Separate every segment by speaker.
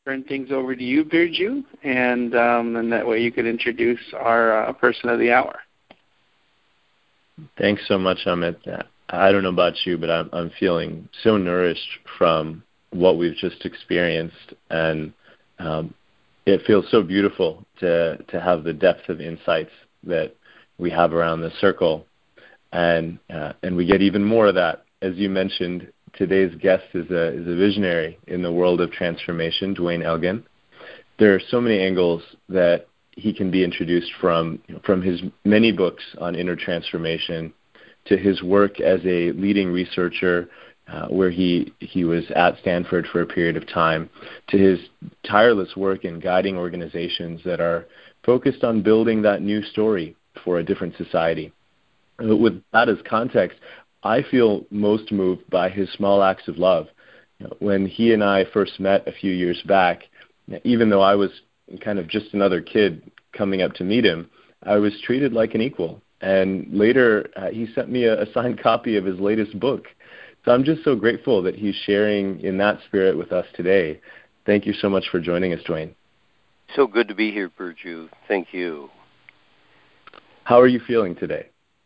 Speaker 1: turn things over to you, Birju, and that way you could introduce our person of the hour.
Speaker 2: Thanks so much, Amit. I don't know about you, but I'm feeling so nourished from what we've just experienced, and it feels so beautiful to have the depth of insights that we have around this circle, and we get even more of that. As you mentioned, today's guest is a visionary in the world of transformation, Dwayne Elgin. There are so many angles that he can be introduced from his many books on inner transformation to his work as a leading researcher where he was at Stanford for a period of time, to his tireless work in guiding organizations that are focused on building that new story for a different society. With that as context, I feel most moved by his small acts of love. When he and I first met a few years back, even though I was kind of just another kid coming up to meet him, I was treated like an equal. And later, he sent me a signed copy of his latest book. So I'm just so grateful that he's sharing in that spirit with us today. Thank you so much for joining us, Dwayne.
Speaker 3: So good to be here, Birju. Thank you.
Speaker 2: How are you feeling today?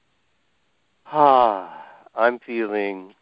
Speaker 3: I'm feeling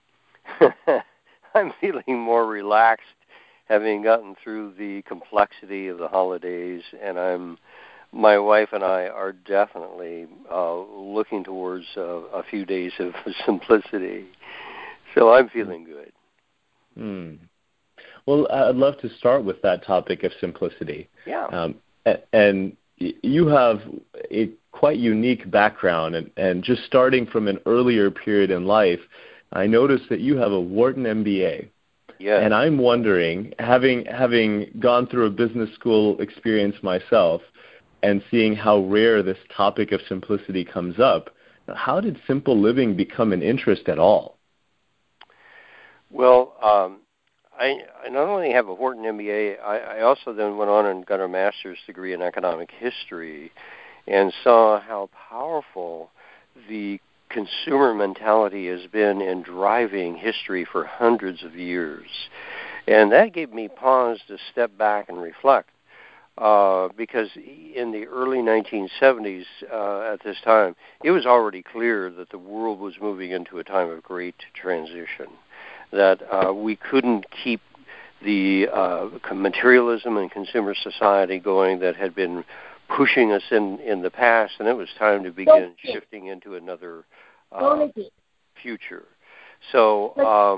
Speaker 3: more relaxed, having gotten through the complexity of the holidays, and my wife and I are definitely looking towards a few days of simplicity. So I'm feeling good.
Speaker 2: Well, I'd love to start with that topic of simplicity.
Speaker 3: Yeah.
Speaker 2: And you have a quite unique background, and just starting from an earlier period in life, I noticed that you have a Wharton MBA.
Speaker 3: Yeah.
Speaker 2: And I'm wondering, having gone through a business school experience myself and seeing how rare this topic of simplicity comes up, how did simple living become an interest at all?
Speaker 3: Well, I not only have a Wharton MBA, I also then went on and got a master's degree in economic history and saw how powerful the consumer mentality has been in driving history for hundreds of years. And that gave me pause to step back and reflect, because in the early 1970s, at this time, it was already clear that the world was moving into a time of great transition, that we couldn't keep the materialism and consumer society going that had been pushing us in the past, and it was time to begin shifting into another future. So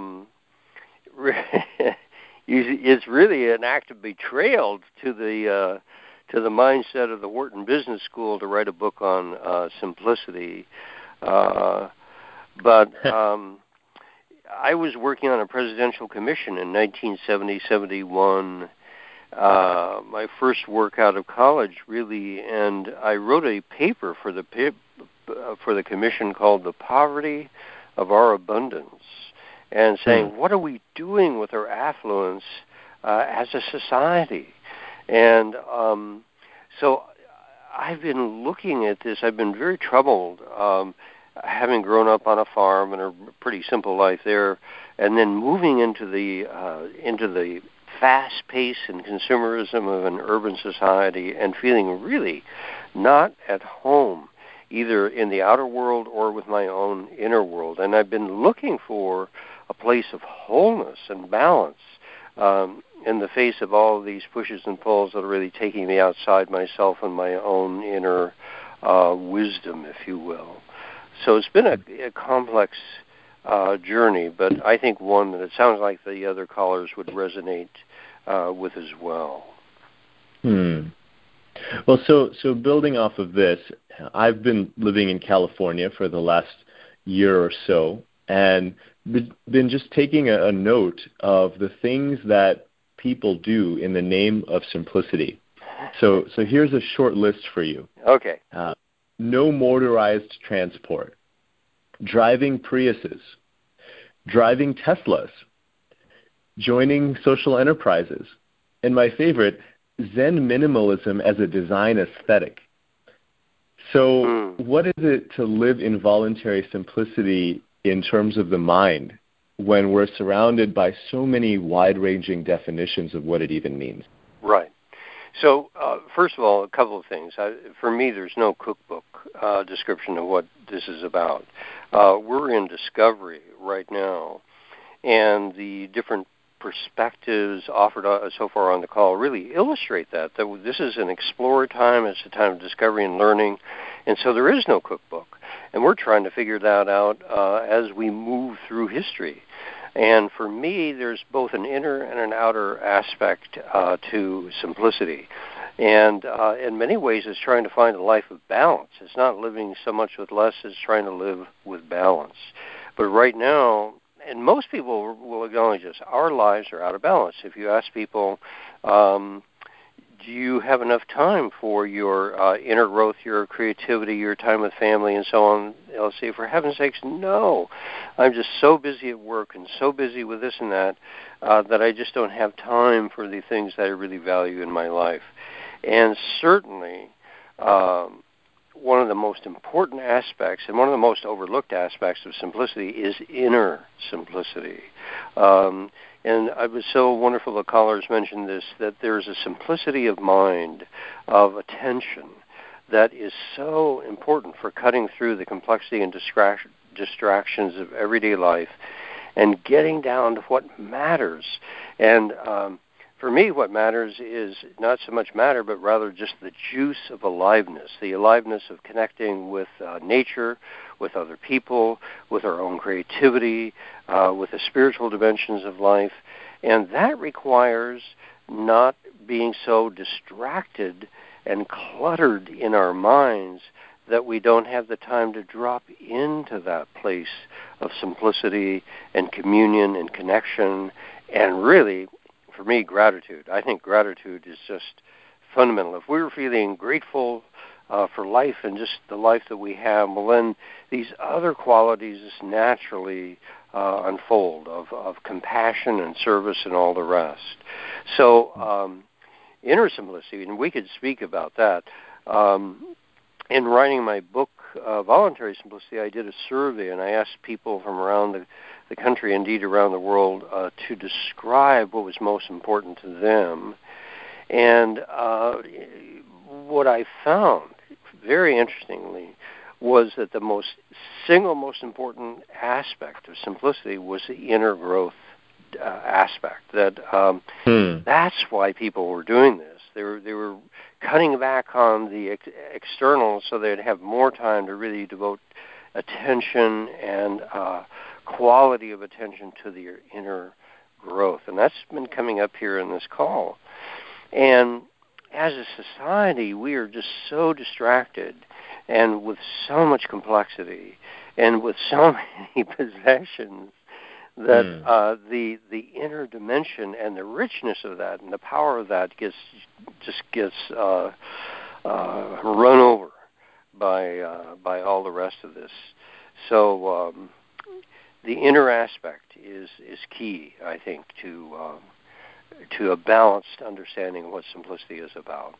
Speaker 3: it's really an act of betrayal to the mindset of the Wharton Business School to write a book on simplicity. But I was working on a presidential commission in 1970-71, my first work out of college, really, and I wrote a paper for the commission called "The Poverty of Our Abundance," and saying, what are we doing with our affluence as a society? And so I've been looking at this. I've been very troubled, having grown up on a farm and a pretty simple life there, and then moving into the fast pace and consumerism of an urban society and feeling really not at home, either in the outer world or with my own inner world. And I've been looking for a place of wholeness and balance in the face of all of these pushes and pulls that are really taking me outside myself and my own inner wisdom, if you will. So it's been a complex journey, but I think one that it sounds like the other callers would resonate with as well.
Speaker 2: Well, so building off of this, I've been living in California for the last year or so, and been just taking a note of the things that people do in the name of simplicity. So here's a short list for you.
Speaker 3: Okay.
Speaker 2: No motorized transport, driving Priuses, driving Teslas, joining social enterprises, and my favorite, Zen minimalism as a design aesthetic. So what is it to live in voluntary simplicity in terms of the mind when we're surrounded by so many wide-ranging definitions of what it even means?
Speaker 3: Right. So, first of all, a couple of things. For me, there's no cookbook description of what this is about. We're in discovery right now, and the different perspectives offered so far on the call really illustrate that this is an explorer time. It's a time of discovery and learning, and so there is no cookbook. And we're trying to figure that out as we move through history. And for me, there's both an inner and an outer aspect to simplicity. And in many ways, it's trying to find a life of balance. It's not living so much with less, it's trying to live with balance. But right now, and most people will acknowledge this, our lives are out of balance. If you ask people, do you have enough time for your inner growth, your creativity, your time with family, and so on? They'll say, for heaven's sakes, no. I'm just so busy at work and so busy with this and that that I just don't have time for the things that I really value in my life. And certainly, one of the most important aspects and one of the most overlooked aspects of simplicity is inner simplicity. And it was so wonderful the callers mentioned this, that there's a simplicity of mind, of attention, that is so important for cutting through the complexity and distractions of everyday life and getting down to what matters. And for me, what matters is not so much matter, but rather just the juice of aliveness, the aliveness of connecting with nature, with other people, with our own creativity, with the spiritual dimensions of life. And that requires not being so distracted and cluttered in our minds that we don't have the time to drop into that place of simplicity and communion and connection and really, for me, gratitude. I think gratitude is just fundamental. If we're feeling grateful for life and just the life that we have, well, then these other qualities just naturally unfold of compassion and service and all the rest. So inner simplicity, and we could speak about that. In writing my book, Voluntary Simplicity, I did a survey, and I asked people from around the country, indeed around the world, to describe what was most important to them. And what I found, very interestingly, was that the single most important aspect of simplicity was the inner growth aspect. That's why people were doing this. They were cutting back on the external so they'd have more time to really devote attention and quality of attention to their inner growth. And that's been coming up here in this call. And as a society, we are just so distracted and with so much complexity and with so many possessions that the inner dimension and the richness of that and the power of that gets run over by all the rest of this. So the inner aspect is key, I think, to a balanced understanding of what simplicity is about.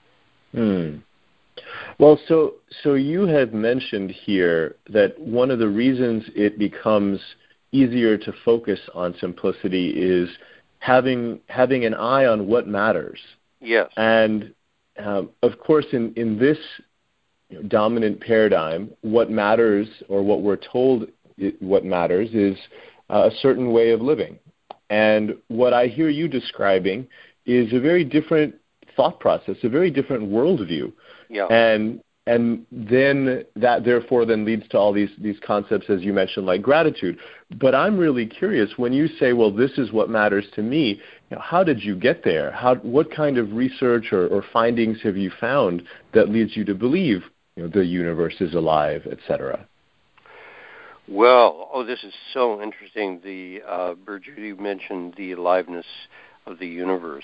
Speaker 2: Well, so you had mentioned here that one of the reasons it becomes easier to focus on simplicity is having an eye on what matters.
Speaker 3: Yes.
Speaker 2: And of course, in this dominant paradigm, what matters, or what we're told what matters, is a certain way of living. And what I hear you describing is a very different thought process, a very different worldview.
Speaker 3: Yeah.
Speaker 2: And then that therefore then leads to all these concepts, as you mentioned, like gratitude. But I'm really curious, when you say, well, this is what matters to me, how did you get there? What kind of research or findings have you found that leads you to believe the universe is alive, etc.?
Speaker 3: Well, this is so interesting. Judy mentioned the aliveness of the universe.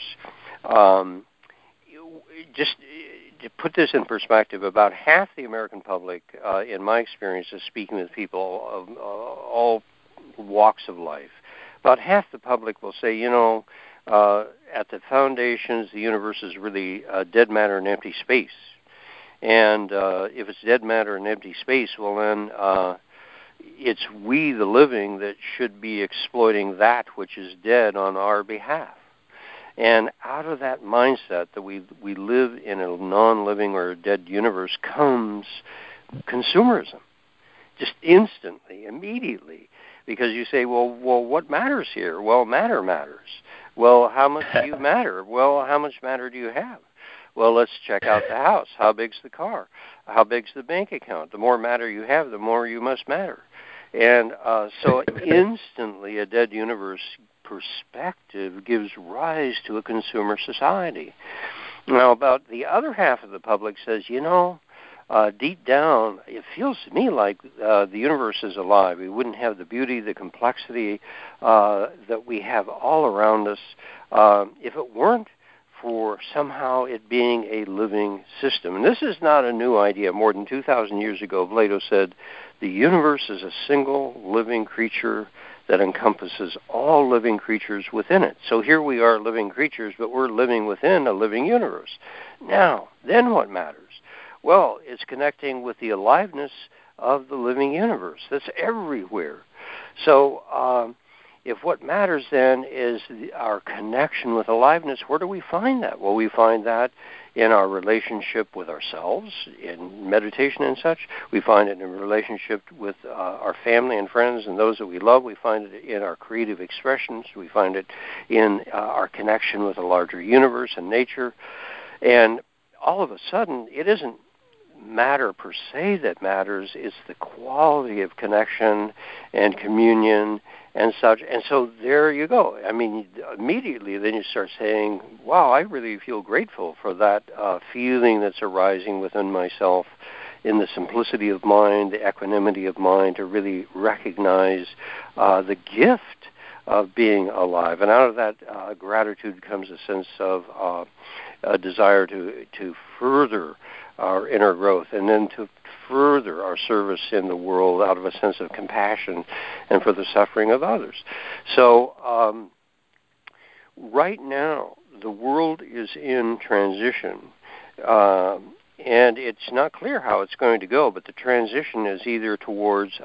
Speaker 3: Just to put this in perspective, about half the American public, in my experience of speaking with people of all walks of life, about half the public will say, at the foundations, the universe is really dead matter and empty space. And if it's dead matter and empty space, well then it's we, the living, that should be exploiting that which is dead on our behalf. And out of that mindset that we live in a non-living or a dead universe comes consumerism, just instantly, immediately. Because you say, well, what matters here? Well, matter matters. Well, how much do you matter? Well, how much matter do you have? Well, let's check out the house. How big's the car? How big's the bank account? The more matter you have, the more you must matter. And so instantly a dead universe perspective gives rise to a consumer society. Now, about the other half of the public says, deep down, it feels to me like the universe is alive. We wouldn't have the beauty, the complexity that we have all around us if it weren't for somehow it being a living system. And this is not a new idea. More than 2,000 years ago, Plato said, the universe is a single living creature that encompasses all living creatures within it. So here we are living creatures, but we're living within a living universe. Now, then what matters? Well, it's connecting with the aliveness of the living universe that's everywhere. So if what matters then is our connection with aliveness, where do we find that? Well, we find that in our relationship with ourselves, in meditation and such. We find it in relationship with our family and friends and those that we love. We find it in our creative expressions. We find it in our connection with a larger universe and nature. And all of a sudden, it isn't matter per se that matters, it's the quality of connection and communion and such. And so there you go. I mean, immediately then you start saying, wow, I really feel grateful for that feeling that's arising within myself in the simplicity of mind, the equanimity of mind, to really recognize the gift of being alive. And out of that gratitude comes a sense of a desire to further our inner growth, and then to further our service in the world out of a sense of compassion and for the suffering of others. So right now, the world is in transition, and it's not clear how it's going to go, but the transition is either towards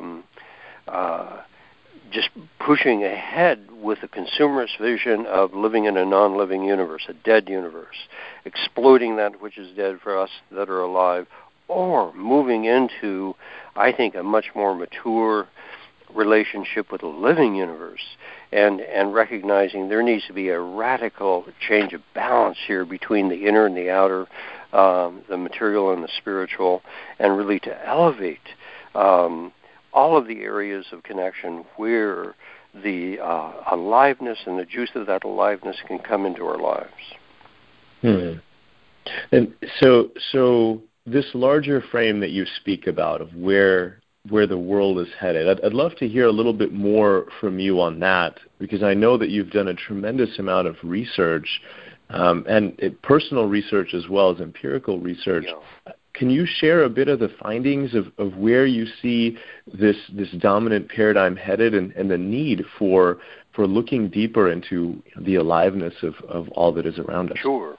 Speaker 3: just pushing ahead with a consumerist vision of living in a non-living universe, a dead universe, exploiting that which is dead for us that are alive, or moving into, I think, a much more mature relationship with a living universe and recognizing there needs to be a radical change of balance here between the inner and the outer, the material and the spiritual, and really to elevate all of the areas of connection where the aliveness and the juice of that aliveness can come into our lives.
Speaker 2: And so this larger frame that you speak about of where the world is headed, I'd love to hear a little bit more from you on that, because I know that you've done a tremendous amount of research, and personal research as well as empirical research. Yeah. Can you share a bit of the findings of where you see this dominant paradigm headed and the need for looking deeper into the aliveness of all that is around us?
Speaker 3: Sure.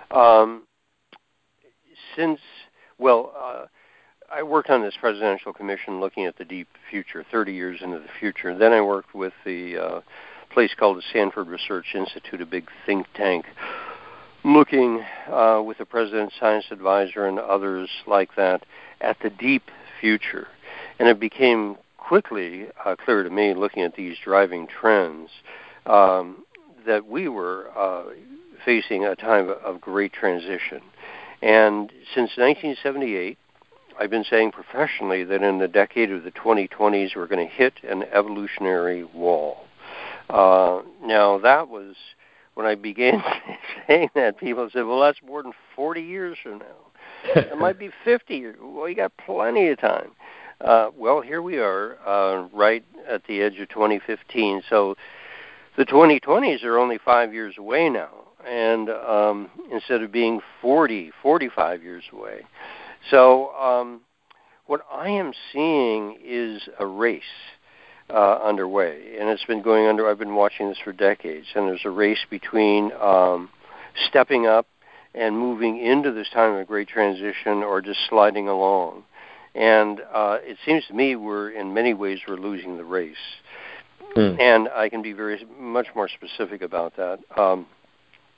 Speaker 3: I worked on this presidential commission looking at the deep future, 30 years into the future. Then I worked with the place called the Stanford Research Institute, a big think tank, looking with the President's Science Advisor and others like that at the deep future. And it became quickly clear to me, looking at these driving trends, that we were facing a time of great transition. And since 1978, I've been saying professionally that in the decade of the 2020s, we're going to hit an evolutionary wall. Now, that was when I began saying that, people said, well, that's more than 40 years from now. It might be 50 years. Well, you got plenty of time. Well, here we are, right at the edge of 2015. So the 2020s are only 5 years away now, and instead of being 45 years away. So what I am seeing is a race underway, and it's been going under. I've been watching this for decades, and there's a race between stepping up and moving into this time of great transition, or just sliding along. And it seems to me in many ways, we're losing the race. And I can be much more specific about that.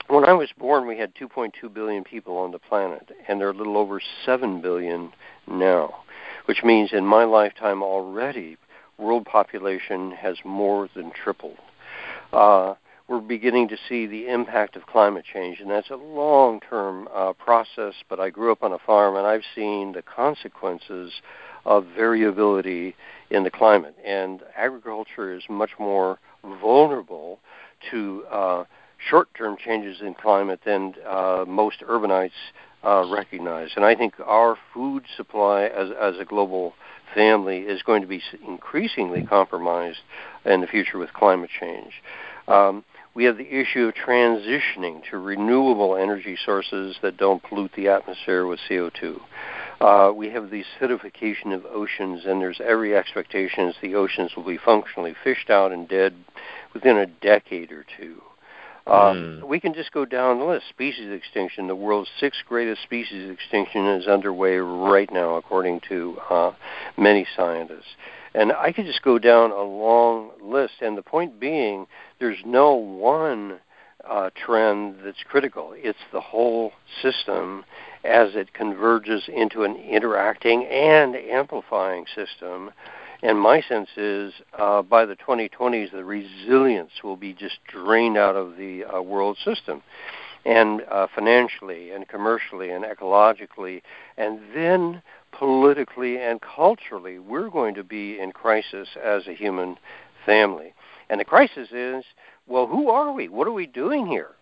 Speaker 3: When I was born, we had 2.2 billion people on the planet, and there are a little over 7 billion now, which means in my lifetime already, world population has more than tripled. We're beginning to see the impact of climate change, and that's a long-term process, but I grew up on a farm, and I've seen the consequences of variability in the climate, and agriculture is much more vulnerable to short-term changes in climate than most urbanites recognize. And I think our food supply as a global family is going to be increasingly compromised in the future with climate change. We have the issue of transitioning to renewable energy sources that don't pollute the atmosphere with CO2. We have the acidification of oceans, and there's every expectation that the oceans will be functionally fished out and dead within a decade or two. We can just go down the list. Species extinction, the world's 6th greatest species extinction is underway right now, according to many scientists. And I could just go down a long list, and the point being, there's no one trend that's critical. It's the whole system as it converges into an interacting and amplifying system. And my sense is by the 2020s, the resilience will be just drained out of the world system, and financially and commercially and ecologically, and then politically and culturally, we're going to be in crisis as a human family. And the crisis is, well, who are we? What are we doing here?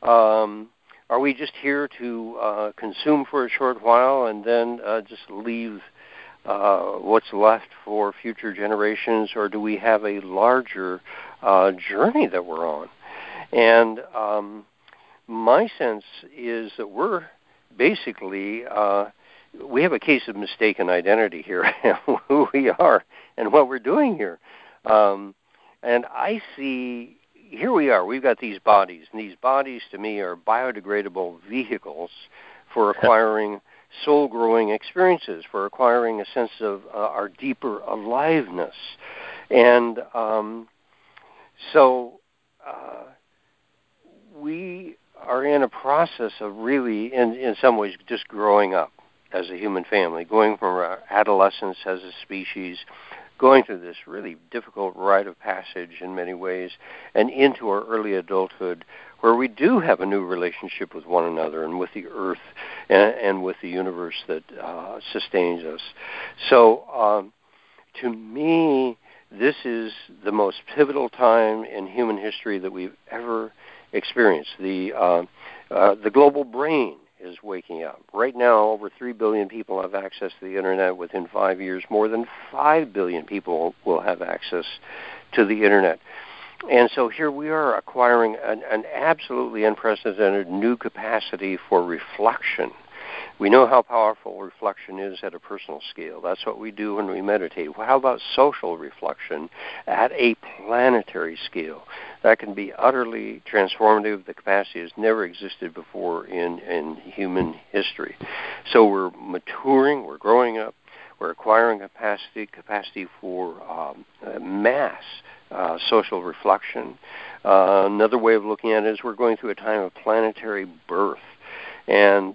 Speaker 3: Are we just here to consume for a short while and then just leave what's left for future generations, or do we have a larger journey that we're on? And my sense is that we're basically, we have a case of mistaken identity here, who we are and what we're doing here. And I see, here we are, we've got these bodies, and these bodies to me are biodegradable vehicles for acquiring soul-growing experiences, for acquiring a sense of our deeper aliveness. And so we are in a process of really, in some ways, just growing up as a human family, going from our adolescence as a species, going through this really difficult rite of passage in many ways, and into our early adulthood, where we do have a new relationship with one another and with the earth and with the universe that sustains us. So to me, this is the most pivotal time in human history that we've ever experienced. The global brain is waking up. Right now, over 3 billion people have access to the Internet. Within 5 years, more than 5 billion people will have access to the Internet. And so here we are acquiring an absolutely unprecedented new capacity for reflection. We know how powerful reflection is at a personal scale. That's what we do when we meditate. Well, how about social reflection at a planetary scale? That can be utterly transformative. The capacity has never existed before in human history. So we're maturing, we're growing up, we're acquiring capacity for mass social reflection. Another way of looking at it is we're going through a time of planetary birth. And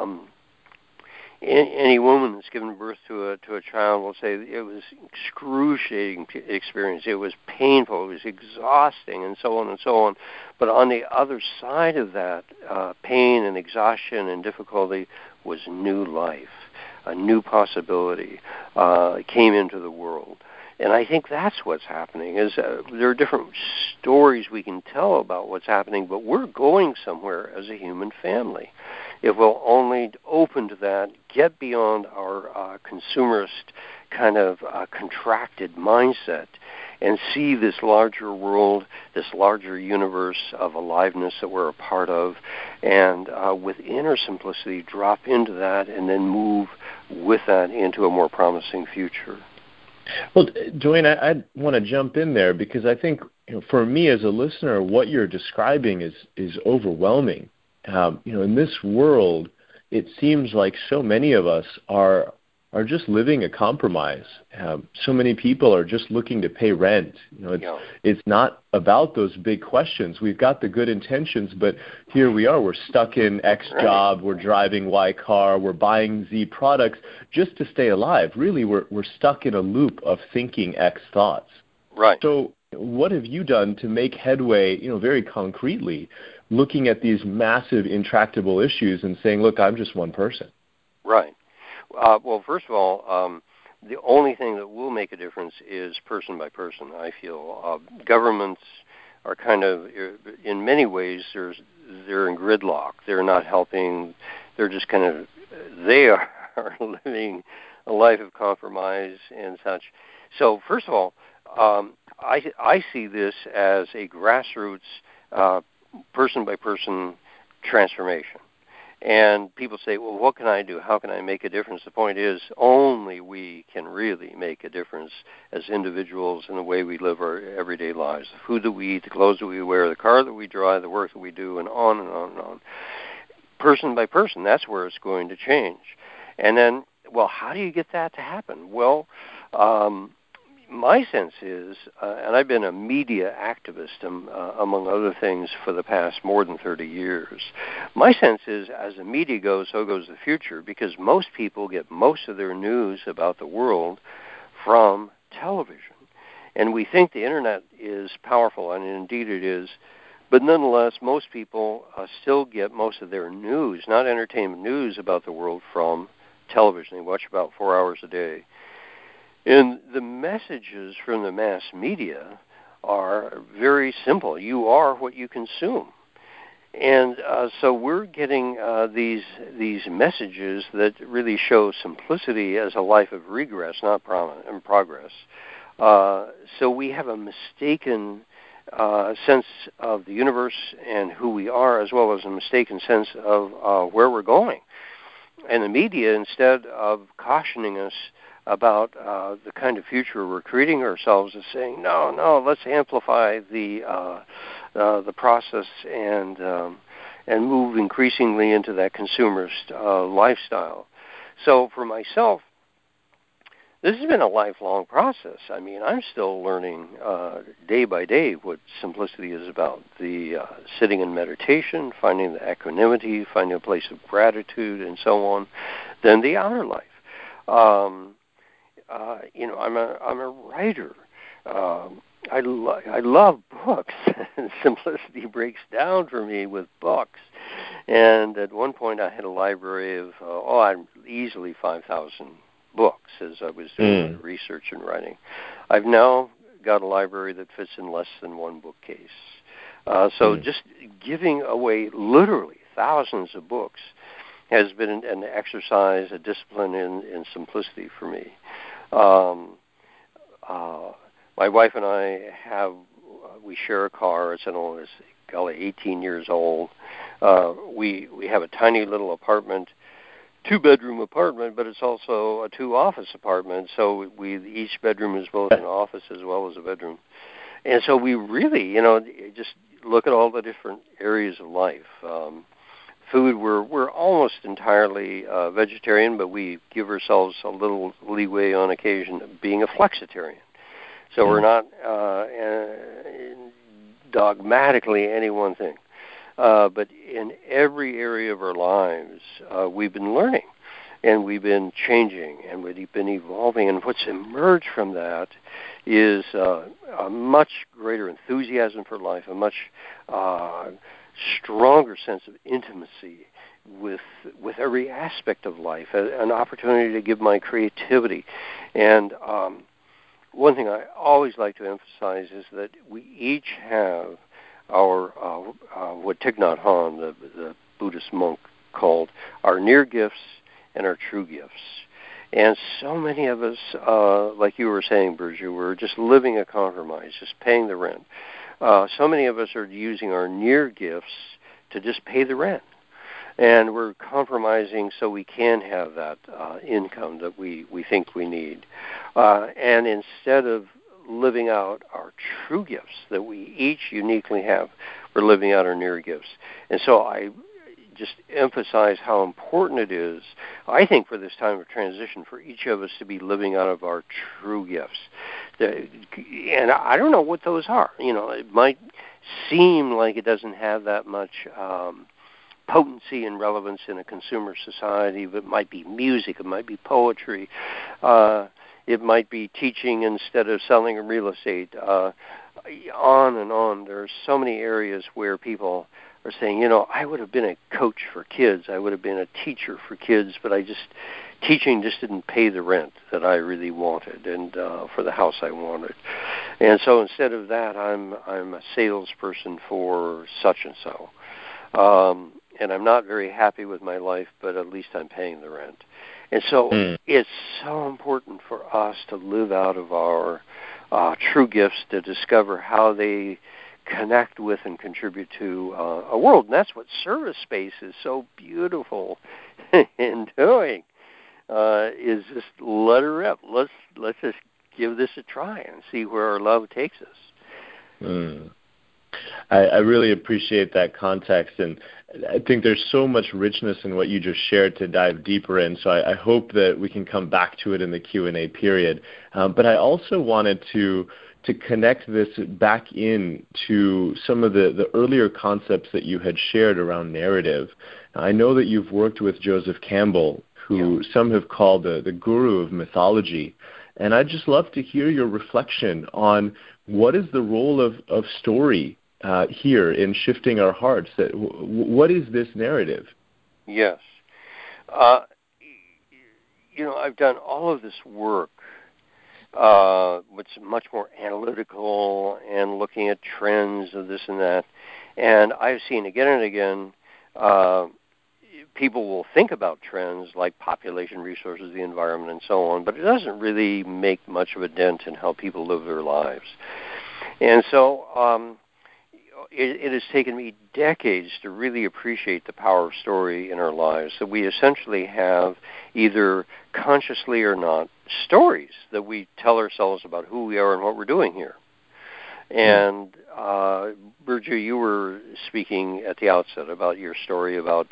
Speaker 3: any woman that's given birth to a child will say it was excruciating experience. It was painful. It was exhausting, and so on and so on. But on the other side of that, pain and exhaustion and difficulty was new life, a new possibility came into the world. And I think that's what's happening. Is there are different stories we can tell about what's happening, but we're going somewhere as a human family. If we'll only open to that, get beyond our consumerist kind of contracted mindset, and see this larger world, this larger universe of aliveness that we're a part of, and with inner simplicity drop into that and then move with that into a more promising future.
Speaker 2: Well, Duane, I want to jump in there because I think for me as a listener, what you're describing is overwhelming. In this world, it seems like so many of us are are just living a compromise. So many people are just looking to pay rent. It's not about those big questions. We've got the good intentions, but here we are. We're stuck in X job. We're driving Y car. We're buying Z products just to stay alive. Really, we're stuck in a loop of thinking X thoughts.
Speaker 3: Right.
Speaker 2: So what have you done to make headway, very concretely, looking at these massive, intractable issues and saying, look, I'm just one person?
Speaker 3: Right. Well, first of all, the only thing that will make a difference is person by person, I feel. Governments are kind of, in many ways, they're in gridlock. They're not helping. They're just kind of, they are living a life of compromise and such. So, first of all, I see this as a grassroots, person-by-person transformation. And people say, well, what can I do? How can I make a difference? The point is, only we can really make a difference as individuals in the way we live our everyday lives. The food that we eat, the clothes that we wear, the car that we drive, the work that we do, and on and on and on. Person by person, that's where it's going to change. And then, well, how do you get that to happen? Well, my sense is, and I've been a media activist, among other things, for the past more than 30 years. My sense is, as the media goes, so goes the future, because most people get most of their news about the world from television. And we think the Internet is powerful, and indeed it is, but nonetheless, most people still get most of their news, not entertainment news, about the world from television. They watch about 4 hours a day. And the messages from the mass media are very simple. You are what you consume. And so we're getting these messages that really show simplicity as a life of regress, not progress. So we have a mistaken sense of the universe and who we are, as well as a mistaken sense of where we're going. And the media, instead of cautioning us about the kind of future we're creating ourselves, is saying, no, let's amplify the process and move increasingly into that consumerist lifestyle. So for myself, this has been a lifelong process. I mean, I'm still learning day by day what simplicity is about. The sitting in meditation, finding the equanimity, finding a place of gratitude, and so on. Then the outer life. I'm a writer. I love books. Simplicity breaks down for me with books. And at one point, I had a library of easily 5,000 books as I was doing research and writing. I've now got a library that fits in less than one bookcase. So just giving away literally thousands of books has been an exercise, a discipline in simplicity for me. My wife and I we share a car. It's 18 years old. We have a tiny little apartment, 2-bedroom apartment, but it's also a 2-office apartment. So each bedroom is both an office as well as a bedroom. And so we really, just look at all the different areas of life. Food, we're almost entirely vegetarian, but we give ourselves a little leeway on occasion of being a flexitarian. So we're not dogmatically any one thing. But in every area of our lives, we've been learning, and we've been changing, and we've been evolving. And what's emerged from that is a much greater enthusiasm for life, a much stronger sense of intimacy with every aspect of life, an opportunity to give my creativity. And one thing I always like to emphasize is that we each have our what Thich Nhat Hanh, the Buddhist monk, called our near gifts and our true gifts. And so many of us, like you were saying, Burju, we're just living a compromise, just paying the rent. So many of us are using our near gifts to just pay the rent. And we're compromising so we can have that income that we think we need. And instead of living out our true gifts that we each uniquely have, we're living out our near gifts. And so I just emphasize how important it is, I think, for this time of transition, for each of us to be living out of our true gifts. And I don't know what those are. It might seem like it doesn't have that much potency and relevance in a consumer society, but it might be music, it might be poetry, it might be teaching instead of selling real estate, on and on. There are so many areas where people are saying, I would have been a coach for kids, I would have been a teacher for kids, but teaching just didn't pay the rent that I really wanted and for the house I wanted. And so instead of that, I'm a salesperson for such and so. And I'm not very happy with my life, but at least I'm paying the rent. And so it's so important for us to live out of our true gifts, to discover how they connect with and contribute to a world. And that's what Service Space is so beautiful in doing, is just let her rip. Let's just give this a try and see where our love takes us.
Speaker 2: I really appreciate that context, and I think there's so much richness in what you just shared to dive deeper in, so I hope that we can come back to it in the Q&A period. But I also wanted to connect this back in to some of the earlier concepts that you had shared around narrative. I know that you've worked with Joseph Campbell, who some have called the guru of mythology, and I'd just love to hear your reflection on what is the role of story here in shifting our hearts. What is this narrative?
Speaker 3: Yes. I've done all of this work, which is much more analytical and looking at trends of this and that. And I've seen again and again, people will think about trends like population, resources, the environment, and so on, but it doesn't really make much of a dent in how people live their lives. And so it has taken me decades to really appreciate the power of story in our lives, that we essentially have, either consciously or not, stories that we tell ourselves about who we are and what we're doing here. And Burju, you were speaking at the outset about your story about,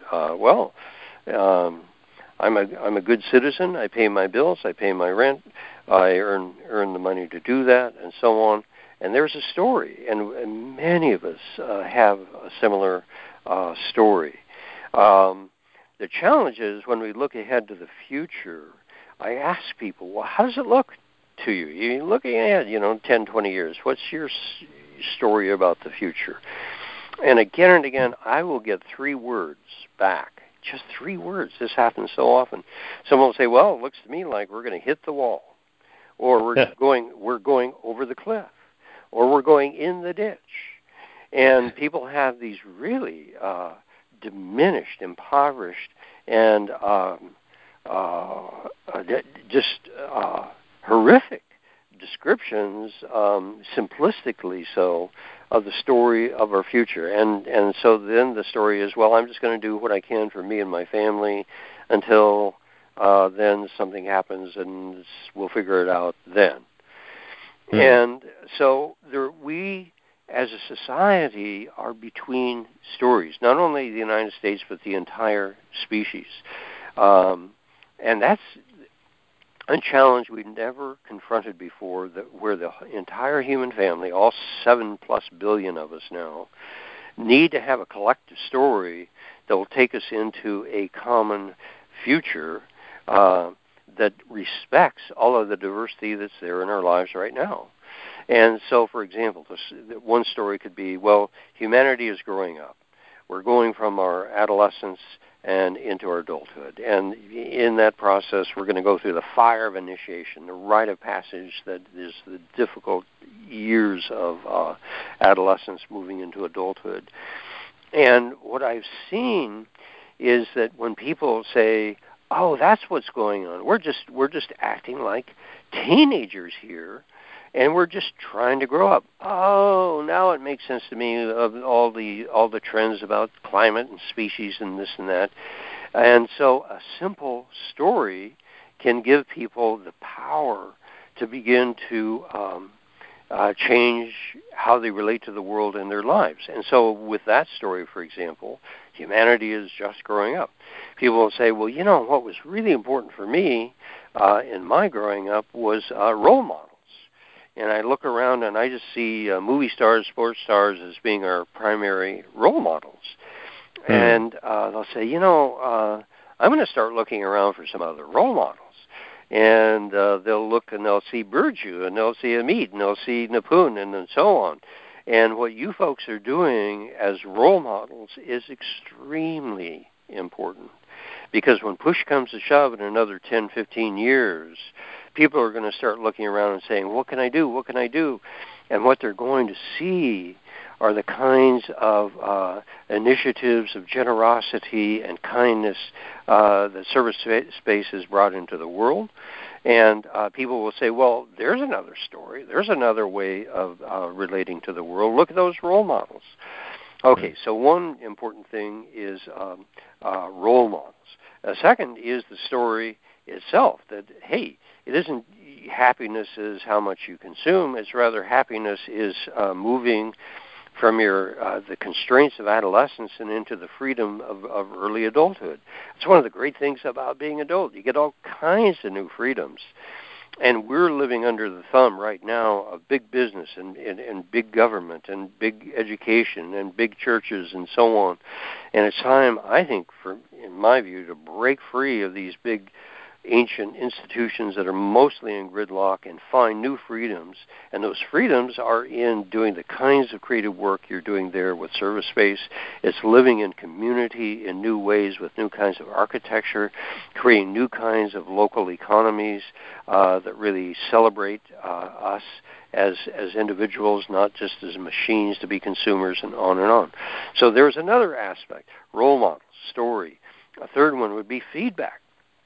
Speaker 3: I'm a good citizen, I pay my bills, I pay my rent, I earn the money to do that, and so on. And there's a story, and many of us have a similar story. The challenge is when we look ahead to the future, I ask people, well, how does it look to you? You're looking ahead, 10, 20 years. What's your story about the future? And again, I will get 3 words back. Just 3 words. This happens so often. Someone will say, well, it looks to me like we're going to hit the wall, or we're going over the cliff, or we're going in the ditch. And people have these really diminished, impoverished, and just horrific descriptions, simplistically so, of the story of our future. And so then the story is, well, I'm just going to do what I can for me and my family until then something happens and we'll figure it out then. And so we, as a society, are between stories, not only the United States, but the entire species. And that's a challenge we've never confronted before, where the entire human family, all 7+ billion of us now, need to have a collective story that will take us into a common future that respects all of the diversity that's there in our lives right now. And so, for example, one story could be, well, humanity is growing up. We're going from our adolescence and into our adulthood. And in that process, we're going to go through the fire of initiation, the rite of passage that is the difficult years of adolescence moving into adulthood. And what I've seen is that when people say, oh, that's what's going on, we're just acting like teenagers here, and we're just trying to grow up. Oh, now it makes sense to me of all the trends about climate and species and this and that. And so a simple story can give people the power to begin to change how they relate to the world and their lives. And so with that story, for example, Humanity is just growing up. People will say, well, what was really important for me in my growing up was role models. And I look around and I just see movie stars, sports stars as being our primary role models. And they'll say, I'm going to start looking around for some other role models. And they'll look and they'll see Burju, and they'll see Amit, and they'll see Nipun, and so on. And what you folks are doing as role models is extremely important. Because when push comes to shove in another 10, 15 years, people are going to start looking around and saying, what can I do? What can I do? And what they're going to see are the kinds of initiatives of generosity and kindness that Service Space has brought into the world. And people will say, well, there's another story. There's another way of relating to the world. Look at those role models. Okay, so one important thing is role models. A second is the story itself, that, hey, it isn't happiness is how much you consume. It's rather happiness is moving from the constraints of adolescence and into the freedom of early adulthood. It's one of the great things about being adult. You get all kinds of new freedoms. And we're living under the thumb right now of big business and big government and big education and big churches and so on. And it's time, I think, in my view, to break free of these big ancient institutions that are mostly in gridlock and find new freedoms. And those freedoms are in doing the kinds of creative work you're doing there with Service Space. It's living in community in new ways with new kinds of architecture, creating new kinds of local economies that really celebrate us as individuals, not just as machines to be consumers, and on and on. So there's another aspect, role models, story. A third one would be feedback.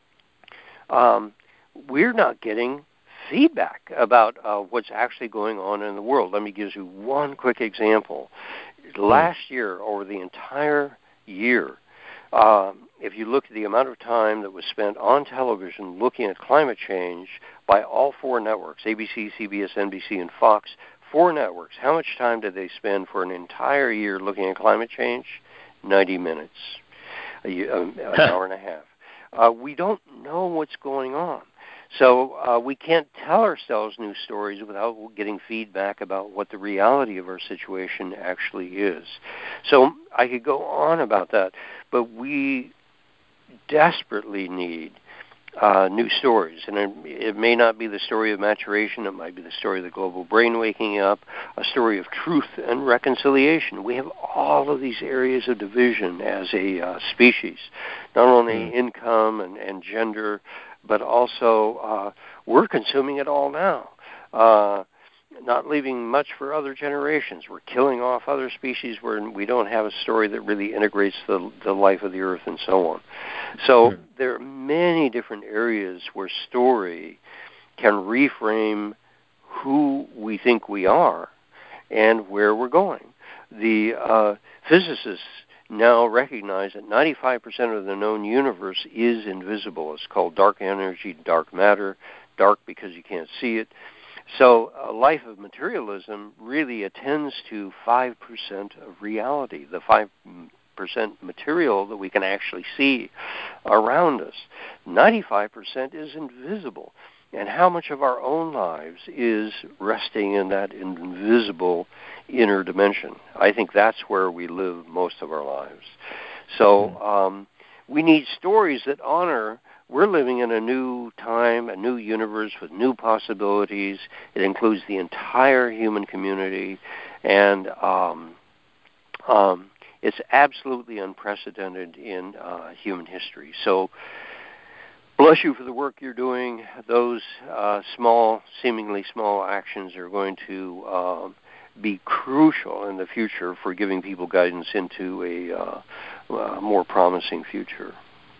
Speaker 3: We're not getting feedback about what's actually going on in the world. Let me give you one quick example. Last year, over the entire year, if you look at the amount of time that was spent on television looking at climate change by all four networks, ABC, CBS, NBC, and Fox, 4 networks, how much time did they spend for an entire year looking at climate change? 90 minutes, an hour and a half. We don't know what's going on. So we can't tell ourselves new stories without getting feedback about what the reality of our situation actually is. So I could go on about that, but we desperately need new stories. And it may not be the story of maturation. It might be the story of the global brain waking up, a story of truth and reconciliation. We have all of these areas of division as a species, not only income and gender, but also we're consuming it all now, not leaving much for other generations. We're killing off other species where we don't have a story that really integrates the life of the earth and so on. So there are many different areas where story can reframe who we think we are and where we're going. The physicists now recognize that 95% of the known universe is invisible. It's called dark energy, dark matter, dark because you can't see it. So a life of materialism really attends to 5% of reality, the 5% material that we can actually see around us. 95% is invisible. And how much of our own lives is resting in that invisible inner dimension? I think that's where we live most of our lives. So we need stories that honor we're living in a new time, a new universe with new possibilities. It includes the entire human community, and it's absolutely unprecedented in human history. So bless you for the work you're doing. Those seemingly small actions are going to be crucial in the future for giving people guidance into a more promising future.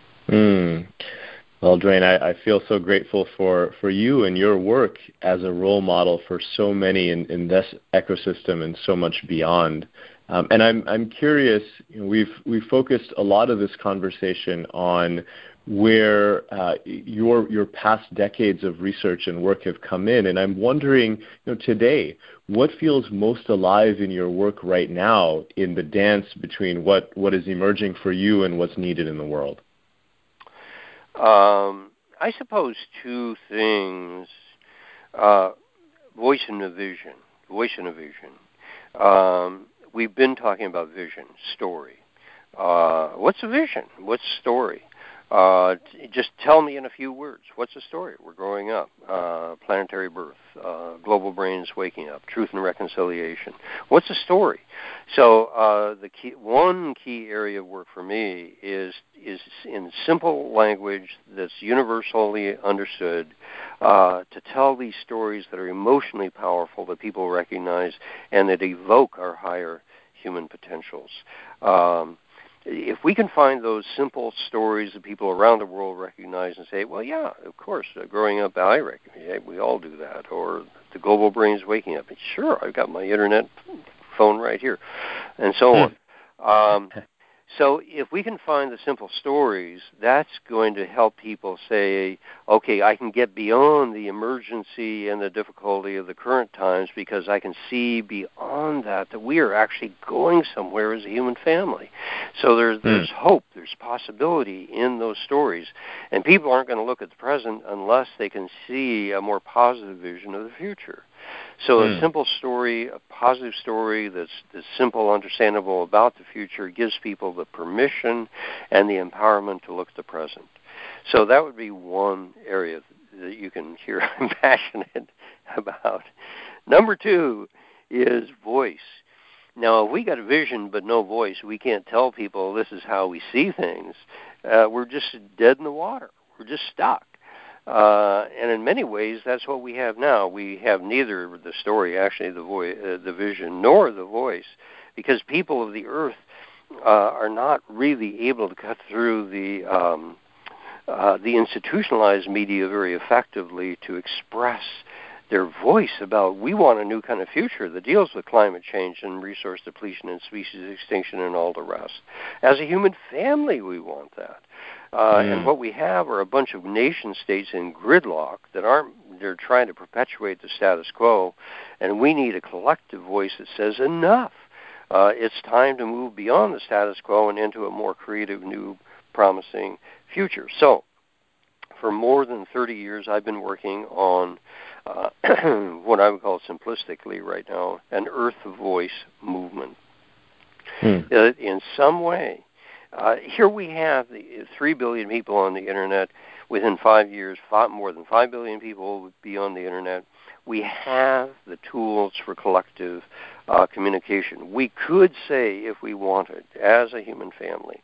Speaker 2: Well, Duane, I feel so grateful for you and your work as a role model for so many in this ecosystem and so much beyond. And I'm curious. We've focused a lot of this conversation on where your past decades of research and work have come in. And I'm wondering, today, what feels most alive in your work right now in the dance between what is emerging for you and what's needed in the world?
Speaker 3: I suppose two things: voice and a vision. Voice and a vision. We've been talking about vision, story. What's a vision? What's a story? Just tell me in a few words. What's the story? We're growing up. Planetary birth. Global brains waking up. Truth and reconciliation. What's the story? So one key area of work for me is in simple language that's universally understood, to tell these stories that are emotionally powerful, that people recognize, and that evoke our higher human potentials. If we can find those simple stories that people around the world recognize and say, well, yeah, of course, growing up, I recognize, we all do that, or the global brain's waking up. And sure, I've got my internet phone right here, and so on. So if we can find the simple stories, that's going to help people say, okay, I can get beyond the emergency and the difficulty of the current times because I can see beyond that we are actually going somewhere as a human family. So there's hope, there's possibility in those stories. And people aren't going to look at the present unless they can see a more positive vision of the future. So a simple story, a positive story that's simple, understandable about the future gives people the permission and the empowerment to look at the present. So that would be one area that you can hear I'm passionate about. Number two is voice. Now, if we got a vision but no voice, we can't tell people this is how we see things. We're just dead in the water. We're just stuck. And in many ways, that's what we have now. We have neither the story, actually, the vision, nor the voice, because people of the earth are not really able to cut through the institutionalized media very effectively to express their voice about, we want a new kind of future that deals with climate change and resource depletion and species extinction and all the rest. As a human family, we want that. And what we have are a bunch of nation states in gridlock they're trying to perpetuate the status quo, and we need a collective voice that says enough. It's time to move beyond the status quo and into a more creative, new, promising future. So, for more than 30 years, I've been working on what I would call simplistically right now, an Earth Voice movement. In some way, here we have 3 billion people on the Internet. Within 5 years, more than 5 billion people will be on the Internet. We have the tools for collective communication. We could say, if we wanted, as a human family,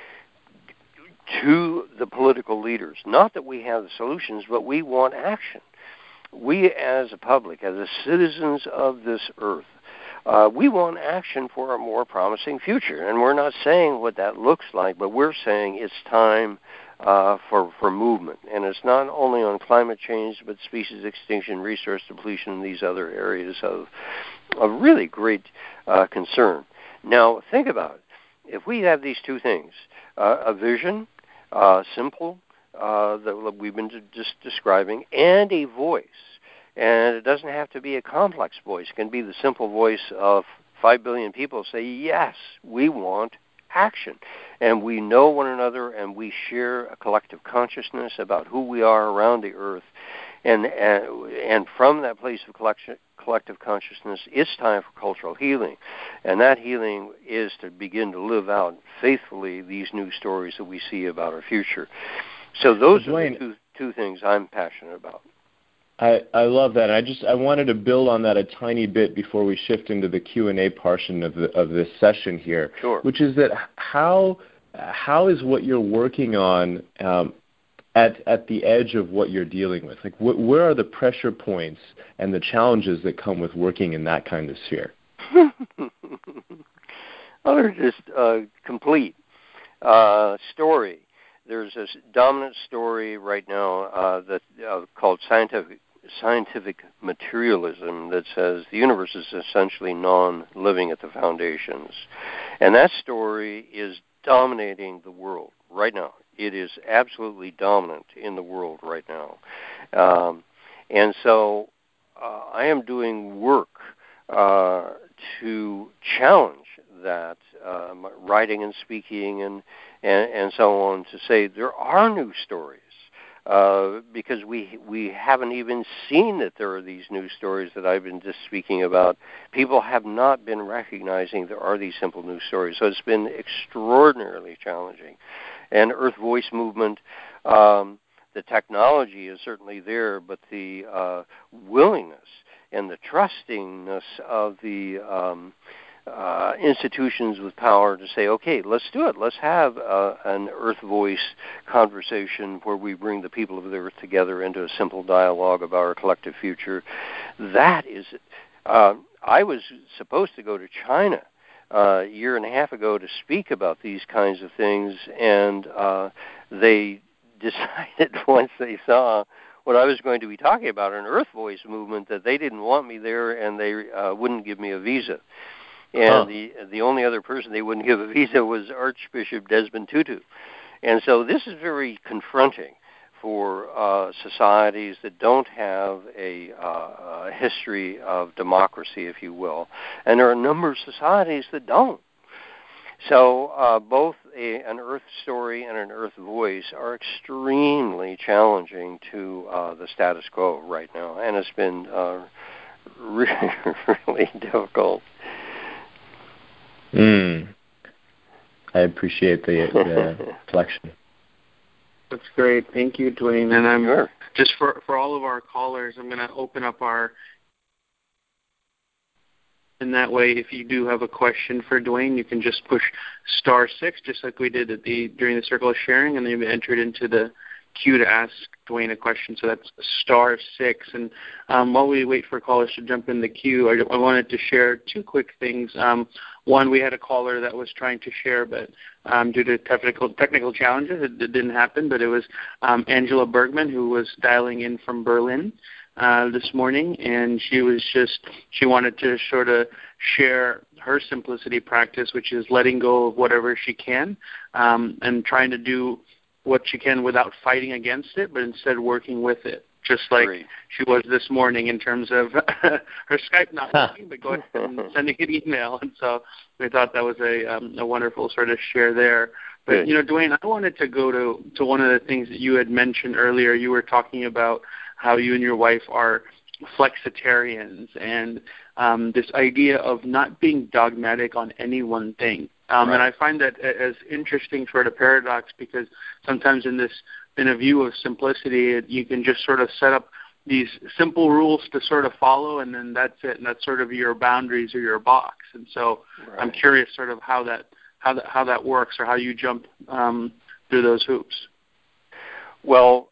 Speaker 3: to the political leaders, not that we have the solutions, but we want action. We as a public, as the citizens of this earth, we want action for a more promising future. And we're not saying what that looks like, but we're saying it's time for movement. And it's not only on climate change, but species extinction, resource depletion, and these other areas of really great concern. Now, think about it. If we have these two things, a vision, simple, that we've been just describing, and a voice. And it doesn't have to be a complex voice. It can be the simple voice of 5 billion people say, yes, we want action. And we know one another, and we share a collective consciousness about who we are around the earth. And from that place of collective consciousness, it's time for cultural healing. And that healing is to begin to live out faithfully these new stories that we see about our future. So those are the two things I'm passionate about.
Speaker 2: I love that. I wanted to build on that a tiny bit before we shift into the Q&A portion of this session here.
Speaker 3: Sure.
Speaker 2: Which is that how is what you're working on at the edge of what you're dealing with? Like, where are the pressure points and the challenges that come with working in that kind of sphere?
Speaker 3: They're just complete. Story. There's this dominant story right now that's called scientific materialism that says the universe is essentially non-living at the foundations. And that story is dominating the world right now. It is absolutely dominant in the world right now. And so I am doing work to challenge that, writing and speaking and so on, to say there are new stories. Because we haven't even seen that there are these new stories that I've been just speaking about. People have not been recognizing there are these simple new stories. So it's been extraordinarily challenging. And Earth Voice movement, the technology is certainly there, but the willingness and the trustingness of the institutions with power to say, okay, let's do it. Let's have an Earth Voice conversation where we bring the people of the Earth together into a simple dialogue about our collective future. That is, I was supposed to go to China a year and a half ago to speak about these kinds of things, and they decided once they saw what I was going to be talking about, an Earth Voice movement, that they didn't want me there, and they wouldn't give me a visa. And the only other person they wouldn't give a visa was Archbishop Desmond Tutu. And so this is very confronting for societies that don't have a history of democracy, if you will. And there are a number of societies that don't. So both an Earth story and an Earth voice are extremely challenging to the status quo right now. And it's been really, really difficult.
Speaker 2: I appreciate the reflection.
Speaker 1: That's great. Thank you, Dwayne. And I'm
Speaker 3: sure.
Speaker 1: Just for all of our callers, I'm going to open up and that way, if you do have a question for Dwayne, you can just push *6, just like we did during the Circle of Sharing, and then you'll be entered into the queue to ask Dwayne a question. So that's *6. And while we wait for callers to jump in the queue, I wanted to share two quick things. One, we had a caller that was trying to share, but due to technical challenges, it didn't happen. But it was Angela Bergman, who was dialing in from Berlin this morning, and she wanted to sort of share her simplicity practice, which is letting go of whatever she can and trying to do what she can without fighting against it, but instead working with it, just like
Speaker 3: Great.
Speaker 1: she was this morning in terms of her Skype not working, but going and sending an email. And so we thought that was a wonderful sort of share there. But,
Speaker 3: Good.
Speaker 1: Dwayne, I wanted to go to one of the things that you had mentioned earlier. You were talking about how you and your wife are flexitarians, and this idea of not being dogmatic on any one thing.
Speaker 3: Right.
Speaker 1: And I find that as interesting sort of paradox, because sometimes in a view of simplicity, you can just sort of set up these simple rules to sort of follow, and then that's it, and that's sort of your boundaries or your box. And so
Speaker 3: Right.
Speaker 1: I'm curious sort of how that works, or how you jump through those hoops.
Speaker 3: Well,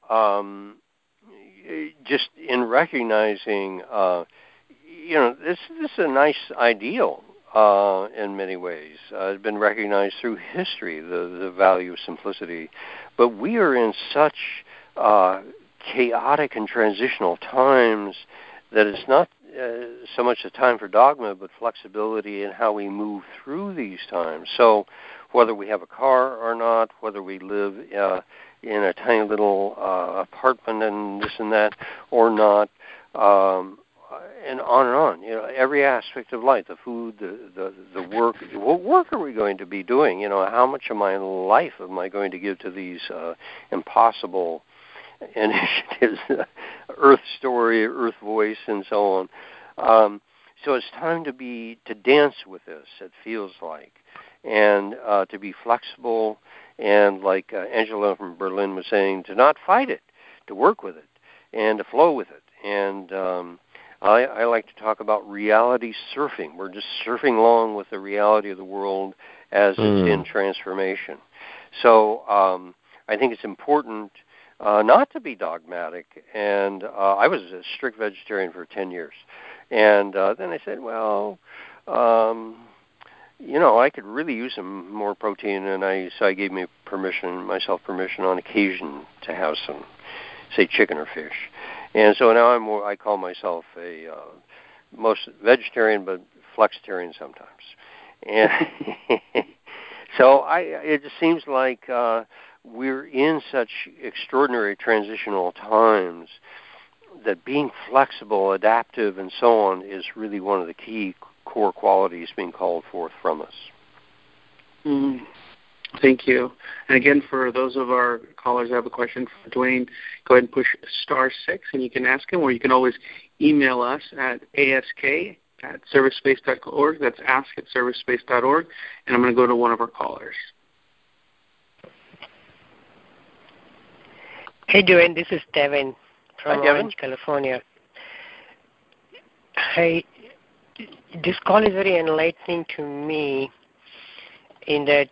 Speaker 3: just in recognizing, this is a nice ideal in many ways. It's been recognized through history, the value of simplicity. But we are in such chaotic and transitional times that it's not so much a time for dogma, but flexibility in how we move through these times. So whether we have a car or not, whether we live in a tiny little apartment and this and that or not, and on and on. Every aspect of life, the food, the work. What work are we going to be doing? How much of my life am I going to give to these impossible initiatives, Earth Story, Earth Voice, and so on. So it's time to dance with this, it feels like, and to be flexible, and like Angela from Berlin was saying, to not fight it, to work with it, and to flow with it. And I like to talk about reality surfing. We're just surfing along with the reality of the world as it's in transformation. So I think it's important not to be dogmatic. And I was a strict vegetarian for 10 years. And then I said, well, I could really use some more protein, and so I gave myself permission on occasion to have some, say, chicken or fish. And so now I call myself a most vegetarian, but flexitarian sometimes. And so it just seems like we're in such extraordinary transitional times that being flexible, adaptive, and so on is really one of the key core qualities being called forth from us.
Speaker 1: Mm. Thank you. And again, for those of our callers who have a question for Dwayne, go ahead and push *6, and you can ask him, or you can always email us at ask@servicespace.org. That's ask@servicespace.org. And I'm going to go to one of our callers.
Speaker 4: Hey, Dwayne, this is Devin from
Speaker 3: Hi,
Speaker 4: Orange, California. Hey, this call is very enlightening to me in that